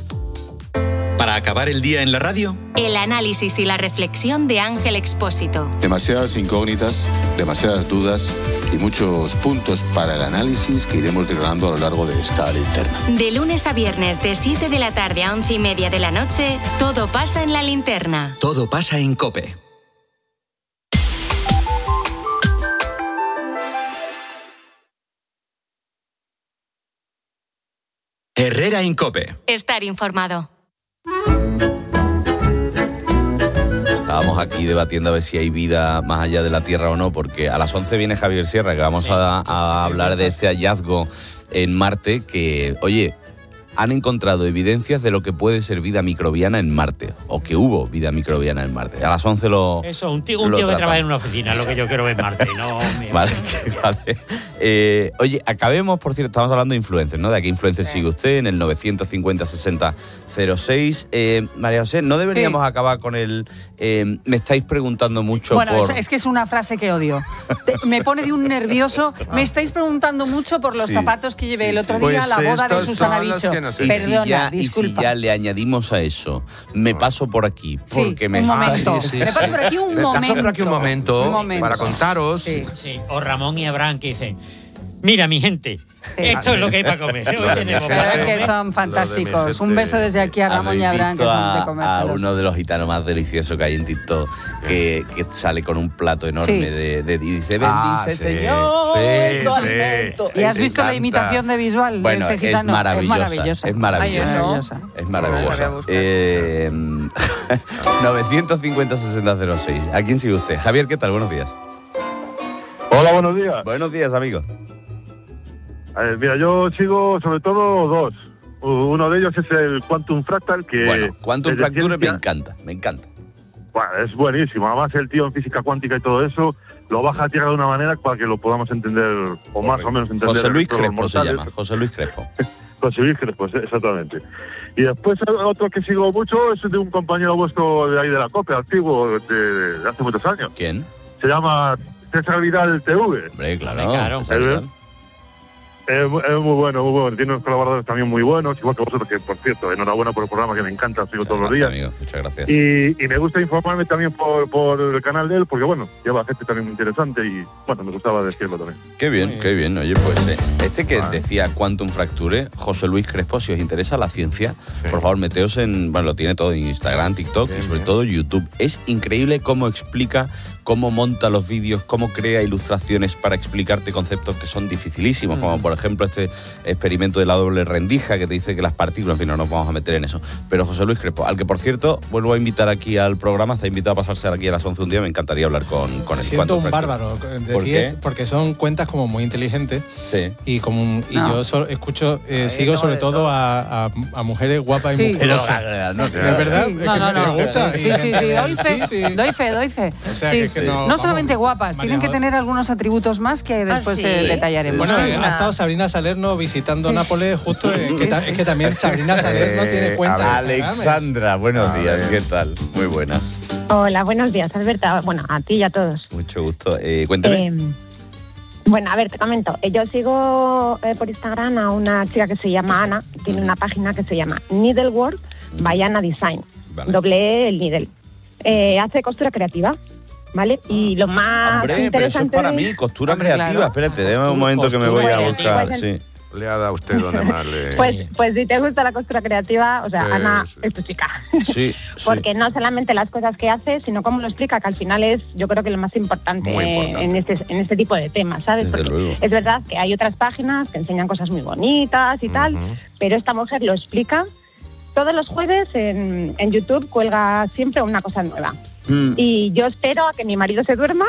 Para acabar el día en la radio, El análisis y la reflexión de Ángel Expósito. Demasiadas incógnitas, demasiadas dudas y muchos puntos para el análisis que iremos desgranando a lo largo de esta linterna. De lunes a viernes, de siete de la tarde a once y media de la noche, todo pasa en la linterna. todo pasa en COPE. Herrera Incope. Estar informado. Estábamos aquí debatiendo a ver si hay vida más allá de la Tierra o no, porque a las once viene Javier Sierra, que vamos sí. a, a hablar de este hallazgo en Marte, que, oye, han encontrado evidencias de lo que puede ser vida microbiana en Marte, o que hubo vida microbiana en Marte. A las once lo Eso, un tío, un tío que trabaja en una oficina, lo que yo quiero ver en Marte, no... Vale, vale. Eh, oye, acabemos, por cierto, estamos hablando de influencers, ¿no? ¿De qué influencer sigue usted? En el novecientos cincuenta sesenta cero seis. Eh, María José, ¿no deberíamos sí. acabar con el... Eh, me estáis preguntando mucho bueno, por... Bueno, es, es que es una frase que odio. Te, me pone de un nervioso. Me estáis preguntando mucho por los sí, zapatos que llevé sí, el otro sí. día pues a la boda de Susana Bicho. No sé. y, Perdona, si ya, disculpa. y si ya le añadimos a eso, me paso por aquí, porque sí, me... Un momento. Sí, sí, me paso por aquí un me momento. paso por aquí un momento, un momento. Para contaros... Sí. sí, o Ramón y Abraham que dicen, mira mi gente, sí. esto es lo que hay para comer. Hoy tenemos para comer. Que son fantásticos. Un beso desde aquí a Ramón y Abraham, que son de comer. A uno de los gitanos más deliciosos que hay en TikTok, que, que sale con un plato enorme sí. de, de... Y dice, bendice, ah, sí, señor, sí, tu alimento. ¿Y has visto encanta. La imitación de visual bueno, de ese gitano? Es maravillosa. Es maravillosa. Es maravillosa. Ay, maravillosa. Es maravillosa. Eh, novecientos cincuenta sesenta cero seis. ¿A quién sigue usted? Javier, ¿qué tal? Buenos días. Hola, buenos días. Buenos días, amigo. A ver, mira, yo sigo sobre todo dos. Uno de ellos es el Quantum Fractal, que... Bueno, Quantum Fractal me encanta, me encanta. Bueno, es buenísimo. Además, el tío en física cuántica y todo eso lo baja a tierra de una manera para que lo podamos entender, o Correcto. Más o menos entender. José Luis Crespo se llama, José Luis Crespo. José Luis Crespo, exactamente. Y después otro que sigo mucho es de un compañero vuestro de ahí de la COPE, antiguo, de, de hace muchos años. ¿Quién? Se llama César Vidal T V. Hombre, claro, claro. Es, es muy bueno, muy bueno. Tiene unos colaboradores también muy buenos, igual que vosotros, que por cierto, enhorabuena por el programa, que me encanta, sigo muchas todos gracias, los días. Amigo, muchas gracias. Y, y me gusta informarme también por, por el canal de él, porque bueno, lleva gente también muy interesante y bueno, me gustaba decirlo también. Qué bien, bien. qué bien. Oye, pues eh, este que vale. decía Quantum Fracture, José Luis Crespo, si os interesa la ciencia, sí. por favor, meteos en, bueno, lo tiene todo en Instagram, TikTok bien, y sobre bien. todo YouTube. Es increíble cómo explica, cómo monta los vídeos, cómo crea ilustraciones para explicarte conceptos que son dificilísimos, mm. como por ejemplo este experimento de la doble rendija que te dice que las partículas, en fin, no nos vamos a meter en eso. Pero José Luis Crespo, al que por cierto vuelvo a invitar aquí al programa, está invitado a pasarse aquí a las once un día, me encantaría hablar con, con él. el Siento un Fracture. Bárbaro. ¿Por qué? Porque son cuentas como muy inteligentes sí. y como un, y no. yo so, escucho, eh, Ay, sigo no, sobre no. todo a, a, a mujeres guapas sí. y musculosas. No, no, ¿Es verdad? Sí. Es no, que no, me, no. me gusta. Sí, sí, sí, doy fe, doy fe, doy fe. O sea, sí. que, que no, no vamos, solamente guapas, María tienen que tener algunos atributos más que después ah, sí. detallaremos. Bueno, eh, ha estado Sabrina Salerno visitando Nápoles justo, eh, que ta, es que también Sabrina Salerno eh, tiene cuenta. Alexandra, buenos días, ¿qué tal? Muy buenas. Hola, buenos días, Alberta. Bueno, a ti y a todos. Mucho gusto. Eh, cuéntame. Eh, bueno, a ver, te comento. Yo sigo eh, por Instagram a una chica que se llama Ana, tiene una página que se llama Needlework by Ana Design, vale. doble E el needle. Eh, hace costura creativa. ¿Vale? Y lo más Hombre, interesante... pero eso es para mí, costura Hombre, creativa. Claro. Espérate, déjame un momento que me voy a buscar. Pues sí. Le ha dado usted donde más le... Pues, pues si te gusta la costura creativa, o sea, pues, Ana es tu chica. Sí, Porque sí. no solamente las cosas que hace, sino cómo lo explica, que al final es, yo creo que lo más importante, importante. en este en este tipo de temas, ¿sabes? Desde Porque luego. es verdad que hay otras páginas que enseñan cosas muy bonitas y uh-huh. tal, pero esta mujer lo explica. Todos los jueves en, en YouTube cuelga siempre una cosa nueva. Mm. Y yo espero a que mi marido se duerma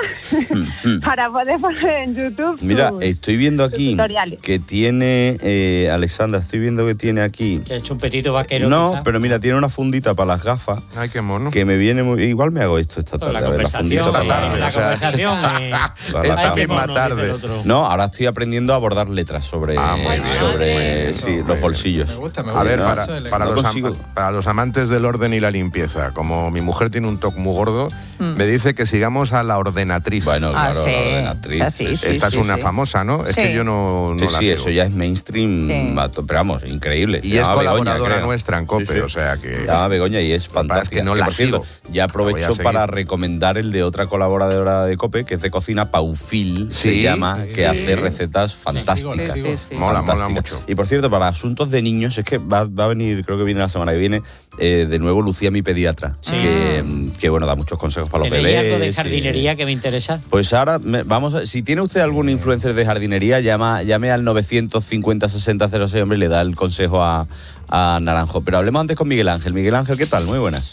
mm. para poder poner en YouTube. Mira, sus, estoy viendo aquí que tiene, eh, Alexandra, estoy viendo que tiene aquí. Que ha hecho un petito vaquero. No, quizá. Pero mira, tiene una fundita para las gafas. Ay, qué mono. Que me viene muy. Igual me hago esto esta tarde. La a ver, conversación. la, la, la, la conversación. Eh, esta misma tarde. No, ahora estoy aprendiendo a bordar letras sobre, ah, bien, sobre bien, sí, los bolsillos. Me gusta, me gusta. A ver, no, para, para, no los consigo. am, para los amantes del orden y la limpieza, como mi mujer tiene un toque muy gordo, mm. me dice que sigamos a la ordenatriz. Bueno, claro, ah, sí. la ordenatriz. O sea, sí, sí, Esta sí, es una sí. famosa, ¿no? Sí. Es que yo no, no sí, la sí, sigo. eso ya es mainstream, sí. pero vamos, increíble. Y es colaboradora Begoña, nuestra en COPE, sí, sí. o sea que... Se llama Begoña y es fantástica. Es que no que, la por cierto, sigo. ya aprovecho para recomendar el de otra colaboradora de COPE, que es de cocina, Paufil, sí, se llama, sí, que sí. hace recetas fantásticas. Sí, sí, sí. Mola, mola mucho. Y por cierto, para asuntos de niños, es que va, va a venir, creo que viene la semana que viene, eh, de nuevo Lucía, mi pediatra, sí. que, que bueno, da muchos consejos para los bebés. ¿Hay algo de jardinería y... que me interesa? Pues ahora, me, vamos a, si tiene usted algún influencer de jardinería, llama, llame al novecientos cincuenta sesenta cero seis, hombre, y le da el consejo a, a Naranjo. Pero hablemos antes con Miguel Ángel. Miguel Ángel, ¿qué tal? Muy buenas.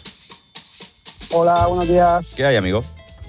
Hola, buenos días. ¿Qué hay, amigo?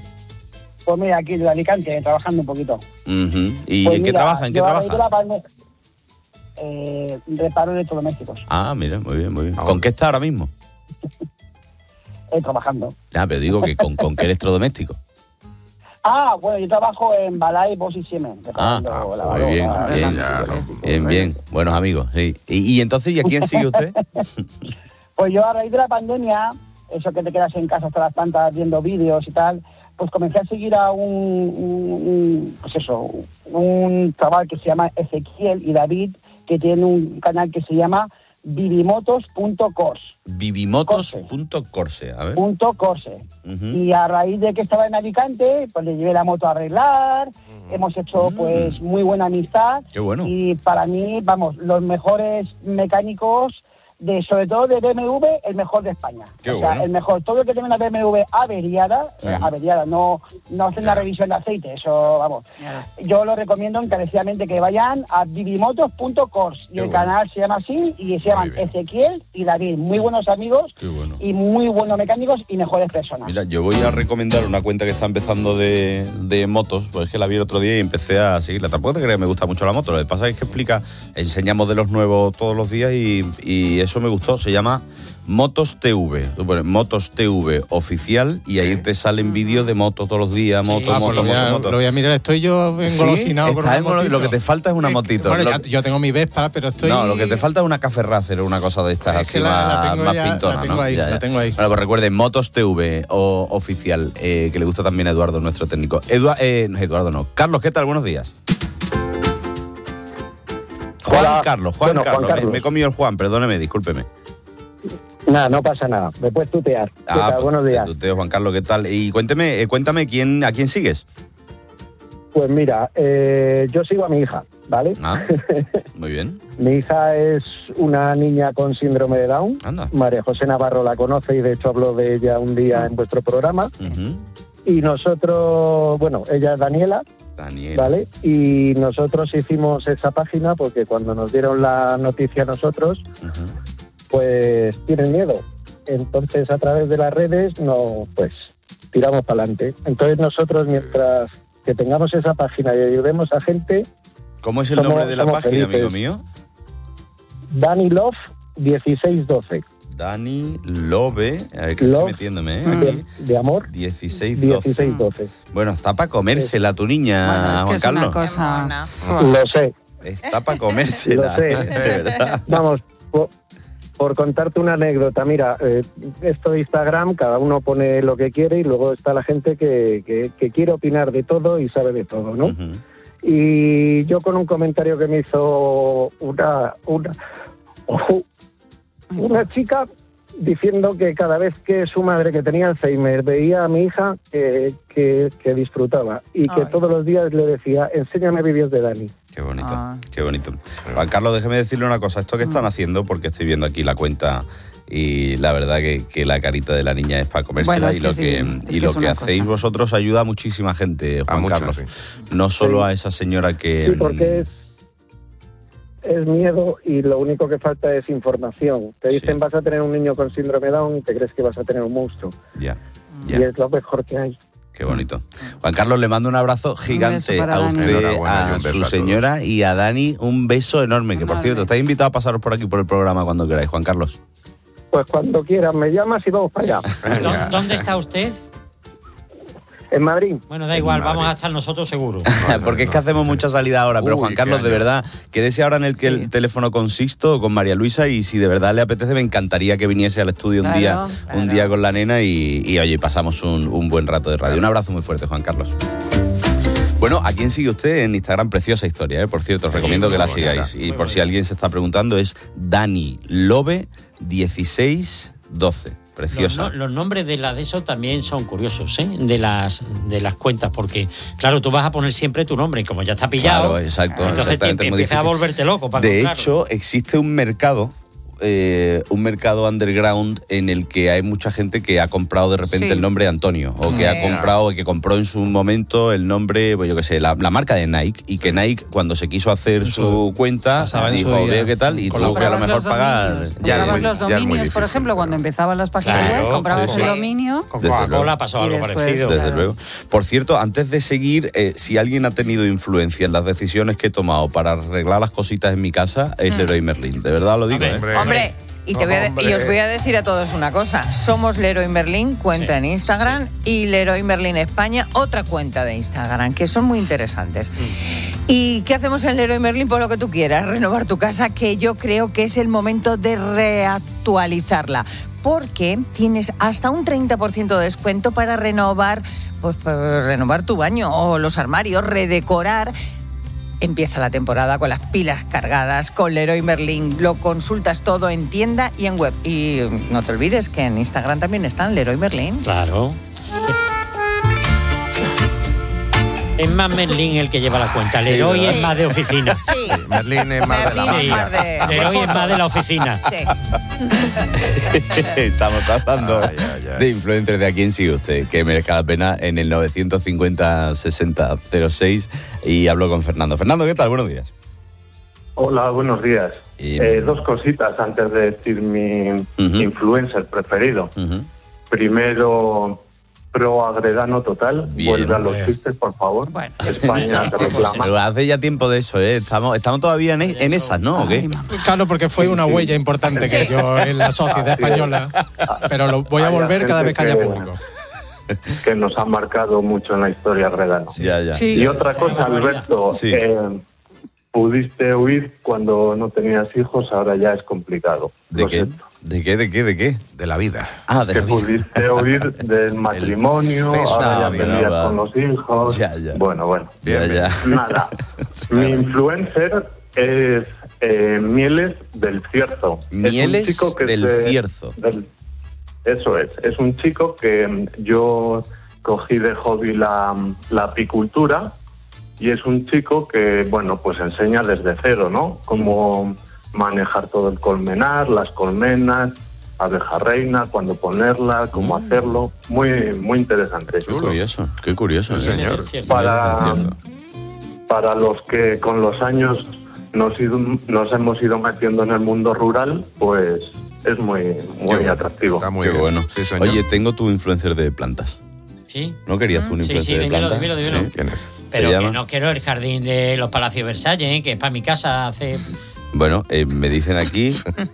Pues mira, aquí de Alicante, trabajando un poquito. Uh-huh. ¿Y pues en qué mira, trabaja? ¿En qué trabaja? La pandemia... eh, reparo de electrodomésticos. Ah, mira, muy bien, muy bien. ¿Con qué está ahora mismo? Eh, trabajando. Ya, pero digo que con, ¿con qué electrodoméstico? Ah, bueno, yo trabajo en Balay, Bosch y Siemens. Ah, muy bien, bien, bien, bien, buenos amigos, sí. Y, y entonces, ¿y a quién sigue usted? Pues yo a raíz de la pandemia, eso que te quedas en casa hasta las tantas viendo vídeos y tal, pues comencé a seguir a un, un, un pues eso, un chaval que se llama Ezequiel y David, que tiene un canal que se llama vivimotos punto corse. vivimotos punto corse, a ver. Punto corse. Uh-huh. Y a raíz de que estaba en Alicante, pues le llevé la moto a arreglar, uh-huh. hemos hecho pues muy buena amistad. Qué bueno. Y para mí, vamos, los mejores mecánicos, de sobre todo de B M W, el mejor de España. Qué o sea, bueno. el mejor. Todo el que tiene una B M W averiada, Sí. eh, averiada, no, no hacen una revisión de aceite, eso, vamos. Yo lo recomiendo encarecidamente que vayan a vivimotos punto corse. Y Qué el bueno. canal se llama así, y se llaman Ezequiel y David. Muy buenos amigos Qué bueno. y muy buenos mecánicos y mejores personas. Mira, yo voy a recomendar una cuenta que está empezando de, de motos, pues es que la vi el otro día y empecé a seguirla. Tampoco te creas que me gusta mucho la moto, lo que pasa es que explica, enseñamos de los nuevos todos los días y, y eso me gustó. Se llama Motos T V. Tú pones Motos T V oficial y ahí te salen vídeos de motos todos los días, motos, Ah, pues motos, lo, voy a, motos, motos. lo voy a mirar, estoy yo engolosinado Sí, con estás una engolo- motito. Lo que te falta es una motito. Bueno, Lo- ya- yo tengo mi Vespa, pero estoy... No, lo que te falta es una Café Racer o una cosa de estas Es así que la- la más, tengo más ya- pintona, la tengo ¿no? ahí, Ya, la ya. tengo ahí. Bueno, pues recuerden, Motos T V o oficial, eh, que le gusta también a Eduardo, nuestro técnico. Edua- eh, no, Eduardo no. Carlos, ¿qué tal? Buenos días. Juan Hola. Carlos, Juan Bueno, Juan Carlos. Me- Carlos. Me he comido el Juan, perdóneme, discúlpeme. Nada, no pasa nada. Me puedes tutear. ¿Qué tal? pues, Buenos días. te tuteo, Juan Carlos, ¿qué tal? Y cuénteme, eh, cuéntame quién, a quién sigues. Pues mira, eh, yo sigo a mi hija, ¿vale? Ah, muy bien. Mi hija es una niña con síndrome de Down. Anda. María José Navarro la conoce y de hecho habló de ella un día en vuestro programa. Ujú. Y nosotros, bueno, ella es Daniela, Daniela. ¿vale? Y nosotros hicimos esa página porque cuando nos dieron la noticia a nosotros, pues tienen miedo. Entonces a través de las redes, no, pues tiramos para adelante. Entonces nosotros, mientras que tengamos esa página y ayudemos a gente... ¿Cómo es el somos- nombre de la somos página, felices. amigo mío? Dani Love dieciséis doce. Dani Love, a ver que Love, estoy metiéndome, ¿eh? de, Aquí. de amor, dieciséis doce. dieciséis doce. Bueno, está para comérsela tu niña, Bueno, es que Juan es Carlos. una cosa... Lo sé. Está para comérsela, Lo sé. de verdad. Vamos, por, por contarte una anécdota, mira, eh, esto de Instagram, cada uno pone lo que quiere y luego está la gente que, que, que quiere opinar de todo y sabe de todo, ¿no? Ujú. Y yo con un comentario que me hizo una, una, una chica diciendo que cada vez que su madre, que tenía Alzheimer, veía a mi hija, que, que, que disfrutaba y que Ay. todos los días le decía, enséñame vídeos de Dani. Qué bonito, Ah. qué bonito. Juan Carlos, déjeme decirle una cosa. Esto que están haciendo, porque estoy viendo aquí la cuenta y la verdad que, que la carita de la niña es para comérsela. Bueno, es y que lo sí, que, es y que lo es que una hacéis cosa. vosotros ayuda a muchísima gente, Juan muchas, Carlos. No solo a esa señora que... Sí, porque es, es miedo y lo único que falta es información. Te dicen vas a tener un niño con síndrome Down y te crees que vas a tener un monstruo. Ya, Y ya. es lo mejor que hay. Qué bonito. Juan Carlos, le mando un abrazo gigante para a Dani. usted, Enhorabuena y a un beso su a todos. señora y a Dani. Un beso enorme, que por cierto, estáis invitados a pasaros por aquí por el programa cuando queráis, Juan Carlos. Pues cuando quieras me llamas y vamos para allá. ¿Dó- ¿Dónde está usted? En Madrid. Bueno, da igual, vamos a estar nosotros seguros. Porque es que hacemos mucha salida ahora, pero Uy, Juan qué Carlos, de año. verdad, quédese ahora en el que el teléfono con Sixto o con María Luisa y si de verdad le apetece, me encantaría que viniese al estudio un Claro, día claro. un día con la nena y, y oye, pasamos un, un buen rato de radio. Un abrazo muy fuerte, Juan Carlos. Bueno, ¿a quién sigue usted en Instagram? Preciosa historia, ¿eh? Por cierto, os recomiendo muy que la bonita, sigáis. Y muy por si alguien se está preguntando, es Dani Love dieciséis doce. Preciosa. Los, no- los nombres de las de eso también son curiosos, ¿eh? De las de las cuentas, porque claro, tú vas a poner siempre tu nombre y como ya está pillado, Claro, exacto. entonces te, exactamente, te es muy empiezas a difícil. volverte loco para De encontrarlo. hecho, existe un mercado eh, un mercado underground en el que hay mucha gente que ha comprado de repente Sí. el nombre de Antonio, o que Yeah. ha comprado, que compró en su momento el nombre, pues yo qué sé, la, la marca de Nike, y que Nike cuando se quiso hacer su cuenta pasaba en su dijo, día. "Oye, ¿qué tal?" Y tuvo que a lo Comprabas mejor los pagar. dominios, Ya es comprabas muy- los ya es muy dominios, por difícil. ejemplo, cuando empezaban las páginas Claro, web, comprabas sí, el sí. dominio. Con Desde Coca-Cola luego. pasó Y algo después, parecido. Desde Claro. luego. Por cierto, antes de seguir, eh, si alguien ha tenido influencia en las decisiones que he tomado para arreglar las cositas en mi casa, es Mm. Leroy Merlin. De verdad lo digo, ¿eh? Hombre, y, te voy a de- y os voy a decir a todos una cosa. Somos Leroy Merlin, cuenta en Instagram, y Leroy Merlin España, otra cuenta de Instagram, que son muy interesantes. ¿Y qué hacemos en Leroy Merlin? Por lo que tú quieras, renovar tu casa, que yo creo que es el momento de reactualizarla. Porque tienes hasta un treinta por ciento de descuento para renovar, pues, para renovar tu baño o los armarios, redecorar. Empieza la temporada con las pilas cargadas con Leroy Merlin. Lo consultas todo en tienda y en web. Y no te olvides que en Instagram también están Leroy Merlin. Claro. Es más Merlin el que lleva la cuenta. Sí, Leroy ¿verdad? es más de oficina. Sí. Merlin es más de la Merlin es Sí. más de- de Leroy es foto. más de la oficina. Sí. Estamos hablando Ay, ay, ay. de influencers. ¿De a quién sigue usted? Que merezca la pena, en el novecientos cincuenta sesenta cero seis, y hablo con Fernando. Fernando, ¿qué tal? Buenos días. Hola, buenos días. Y- Eh, dos cositas antes de decir mi Ujú. influencer preferido. Ujú. Primero, pro Agredano total. Bien, Vuelve a los bien. chistes, por favor. Bueno. España te reclama. Pero hace ya tiempo de eso, ¿eh? Estamos, estamos todavía en, en esas, ¿no? ¿O qué? Ay, mamá. Claro, porque fue una huella importante que yo en la sociedad española, pero lo voy a Hay volver cada vez que haya gente público. Que nos ha marcado mucho en la historia Agredano. Ya, ya. Sí. Y otra cosa, Alberto, Sí. eh, pudiste huir cuando no tenías hijos, ahora ya es complicado. ¿De Lo qué? siento. ¿De qué? ¿De qué? ¿De qué? De la vida. Ah, de Que la vida. pudiste huir del matrimonio, peso. ahora ya No, peleas no, va. con los hijos. Ya, ya. Bueno, bueno. Ya, ya. Nada. Mi influencer es eh, Mieles del Cierzo. Mieles es un chico que del se- Cierzo. del- eso es. Es un chico que mm, yo cogí de hobby la, la apicultura, y es un chico que, bueno, pues enseña desde cero, ¿no? Cómo manejar todo el colmenar, las colmenas, abeja reina, cuándo ponerla, cómo hacerlo. Muy, muy interesante. Qué curioso, qué curioso, Sí, señor. Para, Mieles del Cierzo. para los que con los años nos, ido- nos hemos ido metiendo en el mundo rural, pues es muy, muy bueno. atractivo. Está muy Qué bien. bueno. Sí, señor. Oye, tengo tu influencer de plantas. Sí. ¿No querías tú un Sí, influencer sí, de dímelo, plantas? dímelo, dímelo. Sí. ¿Quién es? Pero ¿Se que llama? no quiero el jardín de los Palacios Versalles, ¿eh? Que es para mi casa hace... Bueno, eh, me dicen aquí,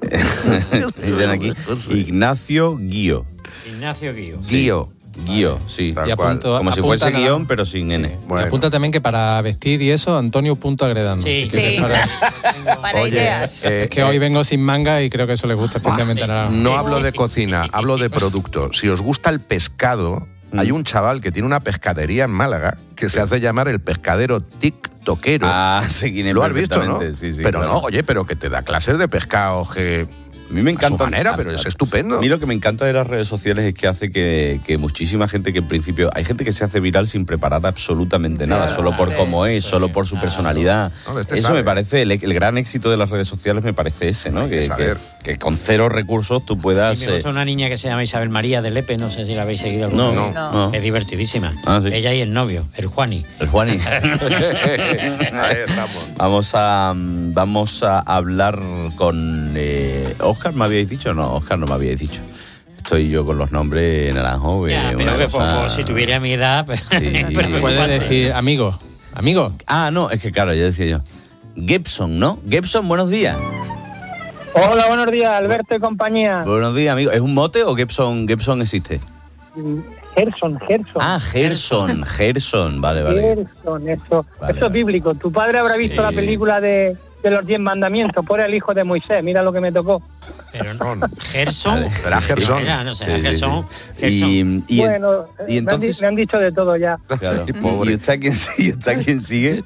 me dicen aquí, Ignacio Guío. Ignacio Guío. Guío. Guío, sí. Tal Y cual. apunto- Como si apunta fuese nada. guión, pero sin N. Y Bueno. apunta también que para vestir y eso, Antonio punto agredando. Sí, Si quieres sí. para- Para Oye, ideas. eh, Es que hoy vengo sin manga y creo que eso les gusta especialmente. sí. a la- No hablo de cocina, hablo de producto. Si os gusta el pescado, hay un chaval que tiene una pescadería en Málaga que se hace llamar el pescadero tiktokero. Ah, sé quién es Lo has visto, ¿no? perfectamente, sí, sí, pero claro. no, oye, pero que te da clases de pescado, que A mí me encanta. a su manera, pero es estupendo. A mí lo que me encanta de las redes sociales es que hace que, que muchísima gente que en principio... Hay gente que se hace viral sin preparar absolutamente nada, solo por cómo es, solo por su personalidad. No, este Eso sabe. me parece, el, el gran éxito de las redes sociales me parece ese, ¿no? que Que, que, saber. que con cero recursos tú Y puedas... me eh, gusta una niña que se llama Isabel María de Lepe, no sé si la habéis seguido alguna No, vez. no, no. Es divertidísima. Ah, sí. Ella y el novio, el Juani. El Juani. Ahí estamos. Vamos a, vamos a hablar con... Eh, ¿Oscar me habíais dicho? No, Oscar no me habíais dicho. Estoy yo con los nombres naranjo. Ya, eh, pero una que cosa- poco, si tuviera mi edad... pues, Sí. pero me Puedes cuadra. decir, amigo, amigo. Ah, no, es que claro, ya decía yo. Gibson, ¿no? Gibson, buenos días. Hola, buenos días, Alberto y compañía. Buenos días, amigo. ¿Es un mote o Gibson, Gibson existe? Gerson, Gerson. Ah, Gerson, Gerson. Vale, vale. Gerson, eso, Vale, eso es vale. bíblico. Tu padre habrá visto Sí. la película de, de los diez mandamientos, por el hijo de Moisés, mira lo que me tocó. Pero no, Gerson... Vale. Será Gerson. Era, no sé, Sí, sí, Gerson. sí. Gerson. Y, y, bueno, y me, han, di- entonces... me han dicho de todo ya. Claro. Ay, pobre. ¿Y usted a quién, y usted a quién sigue?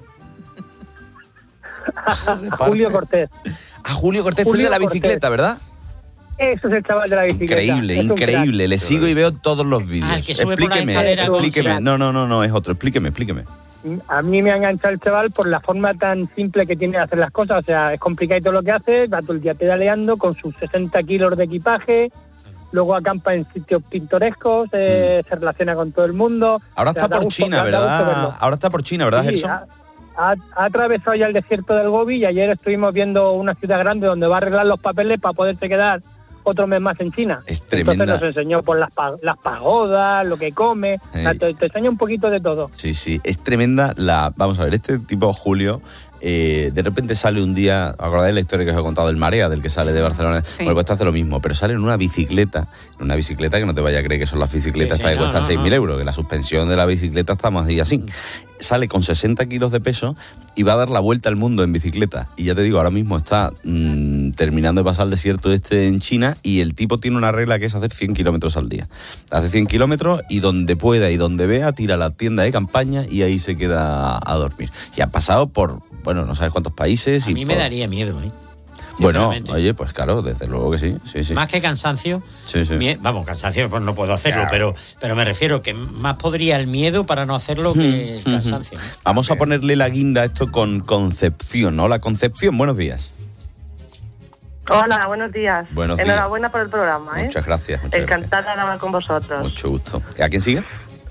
Julio Cortés. Ah, Julio Cortés, tú el Julio de la Cortés. bicicleta, ¿verdad? Eso es el chaval de la bicicleta. Increíble, Es un increíble. Le sigo y veo todos los vídeos. Ah, el que sube por la explíqueme, escalera con- explíqueme. No, no, no, no, es otro. Explíqueme, explíqueme. a mí me ha enganchado el chaval por la forma tan simple que tiene de hacer las cosas. O sea, es complicado lo que hace, va todo el día pedaleando con sus sesenta kilos de equipaje, luego acampa en sitios pintorescos, eh, mm. se relaciona con todo el mundo. Ahora está por China, ¿verdad? Ahora está por China, ¿verdad, Gerson? Ha, ha, ha atravesado ya el desierto del Gobi y ayer estuvimos viendo una ciudad grande donde va a arreglar los papeles para poderse quedar otro mes más en China. Es tremenda. Entonces nos enseñó por las, las pagodas, lo que come, eh. o sea, te, te enseña un poquito de todo. Sí, sí, es tremenda la... Vamos a ver, este tipo Julio... Eh, de repente sale un día, ¿acordáis la historia que os he contado del Marea, del que sale de Barcelona? Sí. Bueno, pues esto hace lo mismo, pero sale en una bicicleta, en una bicicleta que no te vaya a creer que son las bicicletas sí, sí, que no, cuestan no, seis mil no. euros, que la suspensión de la bicicleta está más y así. Sale con sesenta kilos de peso y va a dar la vuelta al mundo en bicicleta. Y ya te digo, ahora mismo está mmm, terminando de pasar el desierto este en China y el tipo tiene una regla que es hacer cien kilómetros al día. Hace cien kilómetros y donde pueda y donde vea tira a la tienda de campaña y ahí se queda a dormir. Y ha pasado por... Bueno, no sabes cuántos países. A y mí por... me daría miedo, ¿eh? Bueno, oye, pues claro, desde luego que sí. sí, sí. Más que cansancio, sí, sí. Mie- vamos, cansancio pues no puedo hacerlo, claro. pero, pero me refiero que más podría el miedo para no hacerlo que el cansancio. ¿no? Vamos a ponerle la guinda a esto con Concepción, ¿no? La Concepción, buenos días. Hola, buenos días. Buenos días. Enhorabuena por el programa, ¿eh? Muchas gracias. Muchas Encantada gracias. de hablar con vosotros. Mucho gusto. ¿A quién sigue?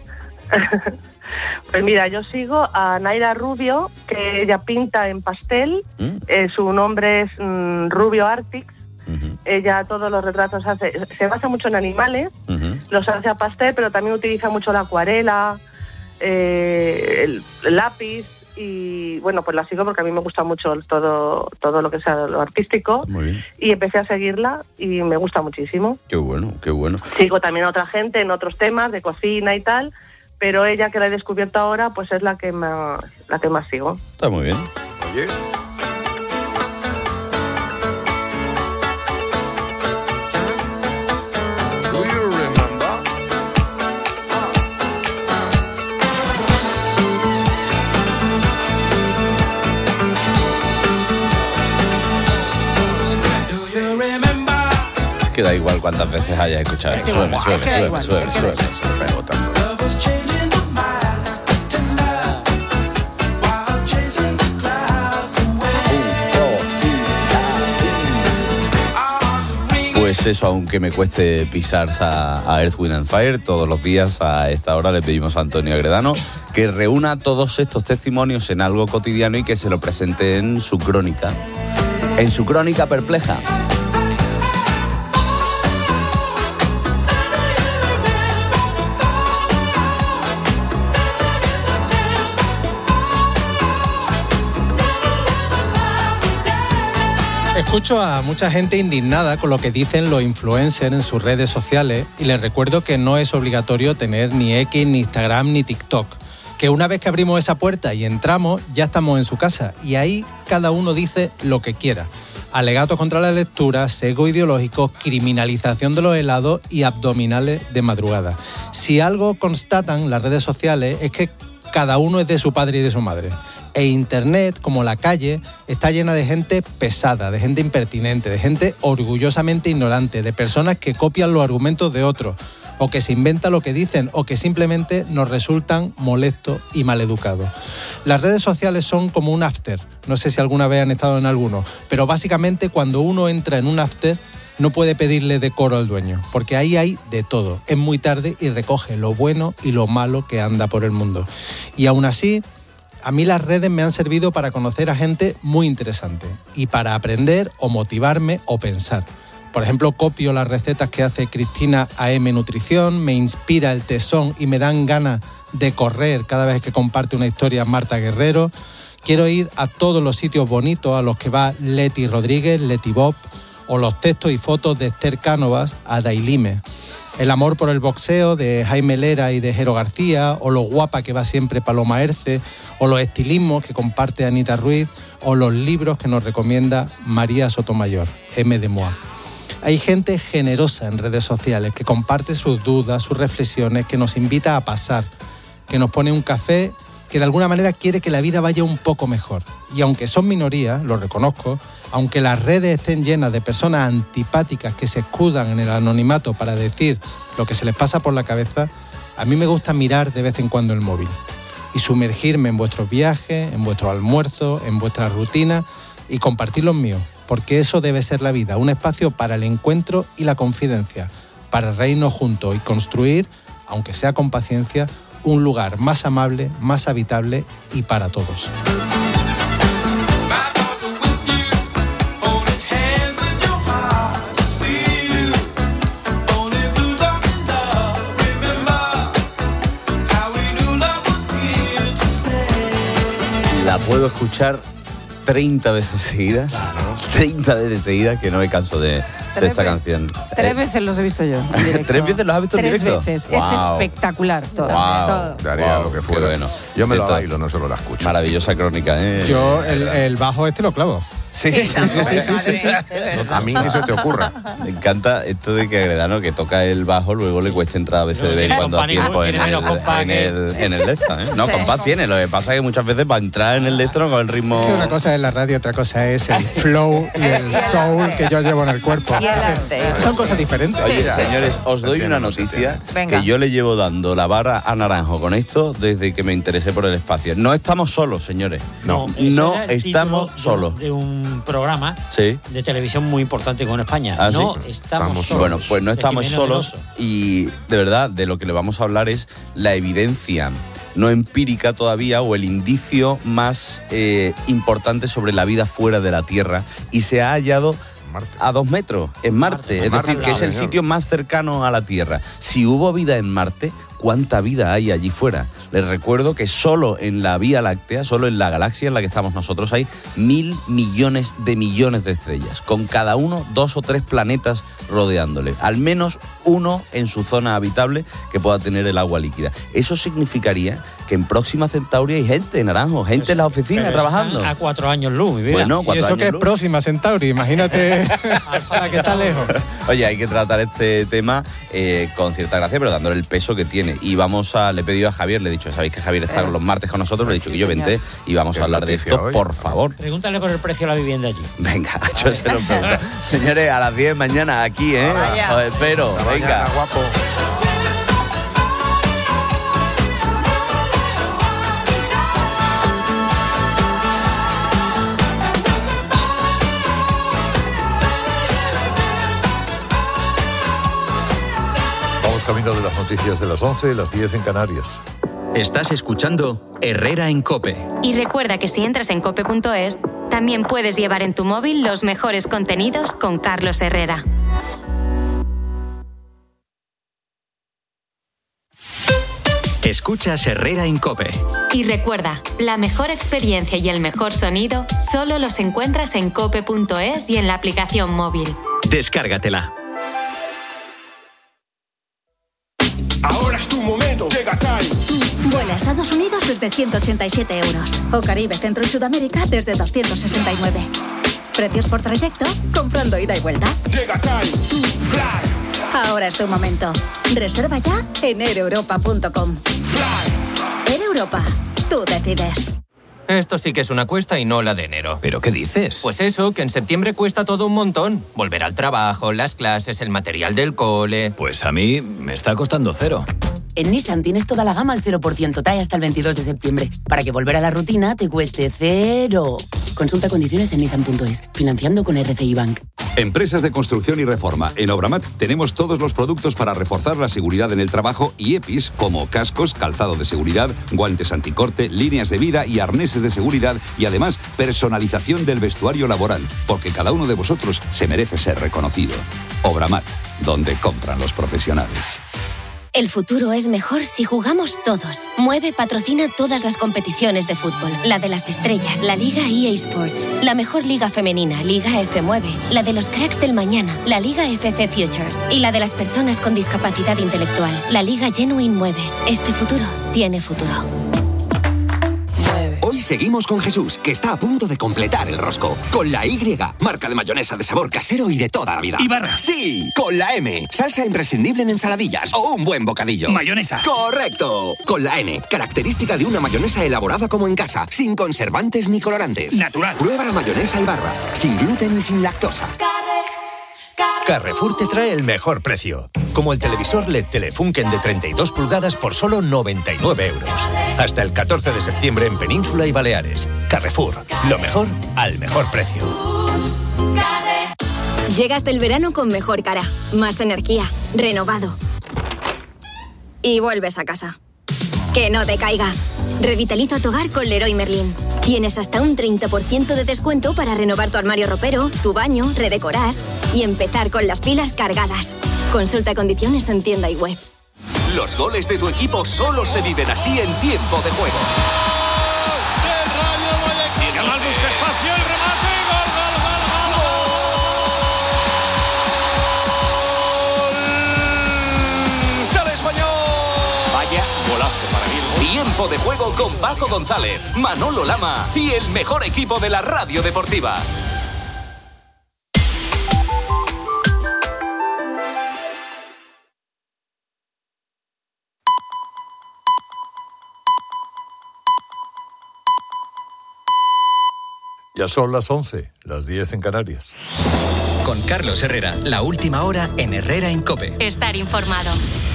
Pues mira, yo sigo a Naira Rubio, que ella pinta en pastel. ¿Mm? Eh, su nombre es mm, Rubio Artix. Uh-huh. Ella todos los retratos hace, se basa mucho en animales, uh-huh. los hace a pastel, pero también utiliza mucho la acuarela, eh, el, el lápiz. Y bueno, pues la sigo porque a mí me gusta mucho todo todo lo que sea lo artístico. Muy bien. Y empecé a seguirla y me gusta muchísimo. Qué bueno, qué bueno. Sigo también a otra gente en otros temas de cocina y tal, pero ella que la he descubierto ahora, pues es la que más, la que más sigo. Está muy bien. Oye. Que da igual cuántas veces hayas escuchado. Es suele, suele, suele, suele, suele, Pues eso, aunque me cueste pisar a, a Earth, Wind and Fire, todos los días a esta hora le pedimos a Antonio Agredano que reúna todos estos testimonios en algo cotidiano y que se lo presente en su crónica. En su crónica perpleja. Escucho a mucha gente indignada con lo que dicen los influencers en sus redes sociales y les recuerdo que no es obligatorio tener ni X, ni Instagram, ni TikTok. Que una vez que abrimos esa puerta y entramos, ya estamos en su casa y ahí cada uno dice lo que quiera. Alegatos contra la lectura, sesgo ideológico, criminalización de los helados y abdominales de madrugada. Si algo constatan las redes sociales es que cada uno es de su padre y de su madre. E Internet, como la calle, está llena de gente pesada, de gente impertinente, de gente orgullosamente ignorante, de personas que copian los argumentos de otros, o que se inventan lo que dicen, o que simplemente nos resultan molestos y maleducados. Las redes sociales son como un after, no sé si alguna vez han estado en alguno, pero básicamente cuando uno entra en un after no puede pedirle decoro al dueño, porque ahí hay de todo. Es muy tarde y recoge lo bueno y lo malo que anda por el mundo. Y aún así, a mí las redes me han servido para conocer a gente muy interesante y para aprender o motivarme o pensar. Por ejemplo, copio las recetas que hace Cristina A M Nutrición, me inspira el tesón y me dan ganas de correr cada vez que comparte una historia Marta Guerrero. Quiero ir a todos los sitios bonitos a los que va Leti Rodríguez, Leti Bob, o los textos y fotos de Esther Cánovas a Dailime. El amor por el boxeo de Jaime Lera y de Jero García, o lo guapa que va siempre Paloma Erce, o los estilismos que comparte Anita Ruiz, o los libros que nos recomienda María Sotomayor, M de Moa. Hay gente generosa en redes sociales que comparte sus dudas, sus reflexiones, que nos invita a pasar, que nos pone un café, que de alguna manera quiere que la vida vaya un poco mejor. Y aunque son minorías, lo reconozco, aunque las redes estén llenas de personas antipáticas que se escudan en el anonimato para decir lo que se les pasa por la cabeza, a mí me gusta mirar de vez en cuando el móvil. y sumergirme en vuestros viajes, en vuestro almuerzo, en vuestra rutina y compartir los míos, porque eso debe ser la vida, un espacio para el encuentro y la confidencia, para reírnos juntos y construir, aunque sea con paciencia, un lugar más amable, más habitable y para todos. La puedo escuchar treinta veces seguidas, treinta veces seguidas, que no me canso de, de esta canción. Tres Eh, veces los he visto yo. en directo. ¿Tres veces los has visto en Tres directo? veces. Wow. Es espectacular todo. Wow. todo. Daría Wow, lo que qué fuera. bueno. Yo me lo Esto- bailo, no solo la escucho. Maravillosa crónica, ¿eh? Yo el, el bajo este lo clavo. Sí, sí, sí, sí, sí, sí, sí. A mí ni se te ocurra. Me encanta esto de que Agredano, que toca el bajo, luego le cuesta entrar a veces de vez en tiene cuando a compás, tiempo en tiene el, menos compás en que- el, en el de esta, ¿eh? No, Sí. compás tiene, lo que pasa es que muchas veces para entrar en el de esta no con el ritmo... Que una cosa es la radio, otra cosa es el flow y el soul que yo llevo en el cuerpo. Y el arte. Son cosas diferentes. Oye, señores, os doy una noticia Venga. que yo le llevo dando la vara a Naranjo con esto desde que me interesé por el espacio. No estamos solos, señores. No, Ese no era el estamos título de- solos. De un programa Sí. de televisión muy importante con España. ¿Ah, sí? no estamos solos. Bueno, pues no de estamos Jimeno solos Veloso. y de verdad de lo que le vamos a hablar es la evidencia no empírica todavía o el indicio más eh, importante sobre la vida fuera de la Tierra y se ha hallado a dos metros en Marte, es Marte, decir, que es el señor. sitio más cercano a la Tierra. Si hubo vida en Marte, ¿cuánta vida hay allí fuera? Les recuerdo que solo en la Vía Láctea, solo en la galaxia en la que estamos nosotros, hay mil millones de millones de estrellas, con cada uno dos o tres planetas rodeándole, al menos uno en su zona habitable que pueda tener el agua líquida. Eso significaría que en Próxima Centauri hay gente, Naranjo, gente en la oficina Pero trabajando. están a cuatro años luz, mi vida. Bueno, Y cuatro eso años que es luz. Próxima Centauri, imagínate la que está lejos. Oye, hay que tratar este tema eh, con cierta gracia, pero dándole el peso que tiene. Y vamos a, le he pedido a Javier, le he dicho, sabéis que Javier está los martes con nosotros, le he dicho que yo vente y vamos a hablar de noticia esto, hoy? por favor. Pregúntale por el precio de la vivienda allí. Venga, yo se lo pregunto. Señores, a las diez mañana aquí, ¿eh? Vaya. Os espero, Hasta venga. mañana, guapo. Vamos camino de las noticias de las once, las diez en Canarias. Estás escuchando Herrera en COPE. Y recuerda que si entras en cope punto es, también puedes llevar en tu móvil los mejores contenidos con Carlos Herrera. Escuchas Herrera en COPE. Y recuerda, la mejor experiencia y el mejor sonido solo los encuentras en cope punto es y en la aplicación móvil. Descárgatela. Ahora es tu momento, llega Time. Vuela a Estados Unidos desde ciento ochenta y siete euros. O Caribe, Centro y Sudamérica desde doscientos sesenta y nueve. Precios por trayecto, comprando ida y vuelta. Llega Time to Fly. Ahora es tu momento. Reserva ya en air europa punto com. Air Europa, tú decides. Esto sí que es una cuesta y no la de enero. ¿Pero qué dices? Pues eso, que en septiembre cuesta todo un montón. Volver al trabajo, las clases, el material del cole... Pues a mí me está costando cero. En Nissan tienes toda la gama al cero por ciento T A E hasta el veintidós de septiembre, para que volver a la rutina te cueste cero. Consulta condiciones en nissan punto es, financiando con R C I Bank. Empresas de construcción y reforma. En Obramat tenemos todos los productos para reforzar la seguridad en el trabajo y EPIs, como cascos, calzado de seguridad, guantes anticorte, líneas de vida y arneses de seguridad, y además personalización del vestuario laboral, porque cada uno de vosotros se merece ser reconocido. Obramat, donde compran los profesionales. El futuro es mejor si jugamos todos. Mueve patrocina todas las competiciones de fútbol. La de las estrellas, la Liga E A Sports. La mejor liga femenina, Liga F Mueve. La de los cracks del mañana, la Liga F C Futures. Y la de las personas con discapacidad intelectual, la Liga Genuine Mueve. Este futuro tiene futuro. Hoy seguimos con Jesús, que está a punto de completar el rosco. Con la Y, marca de mayonesa de sabor casero y de toda la vida. ¿Y barra? Sí, con la M, salsa imprescindible en ensaladillas o un buen bocadillo. Mayonesa. Correcto. Con la N, característica de una mayonesa elaborada como en casa, sin conservantes ni colorantes. Natural. Prueba la mayonesa y barra, sin gluten y sin lactosa. Carre, carre. Carrefour te trae el mejor precio. Como el televisor L E D Telefunken de treinta y dos pulgadas por solo noventa y nueve euros. Hasta el catorce de septiembre en Península y Baleares. Carrefour, lo mejor al mejor precio. Llegas del verano con mejor cara, más energía, renovado. Y vuelves a casa. ¡Que no te caiga! Revitaliza tu hogar con Leroy Merlin. Tienes hasta un treinta por ciento de descuento para renovar tu armario ropero, tu baño, redecorar y empezar con las pilas cargadas. Consulta condiciones en tienda y web. Los goles de tu equipo solo se viven así en tiempo de juego. Yamal busca espacio, el remate, gol, gol, gol, gol. ¡Del Español! Vaya golazo para Bilbao. Tiempo de juego con Paco González, Manolo Lama y el mejor equipo de la radio deportiva. Ya son las once, las diez en Canarias. Con Carlos Herrera, la última hora en Herrera en COPE. Estar informado.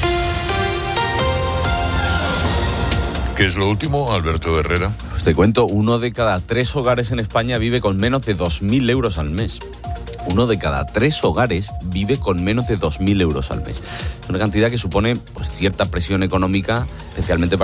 ¿Qué es lo último, Alberto Herrera? Pues te cuento, uno de cada tres hogares en España vive con menos de dos mil euros al mes. Uno de cada tres hogares vive con menos de dos mil euros al mes. Es una cantidad que supone pues, cierta presión económica, especialmente para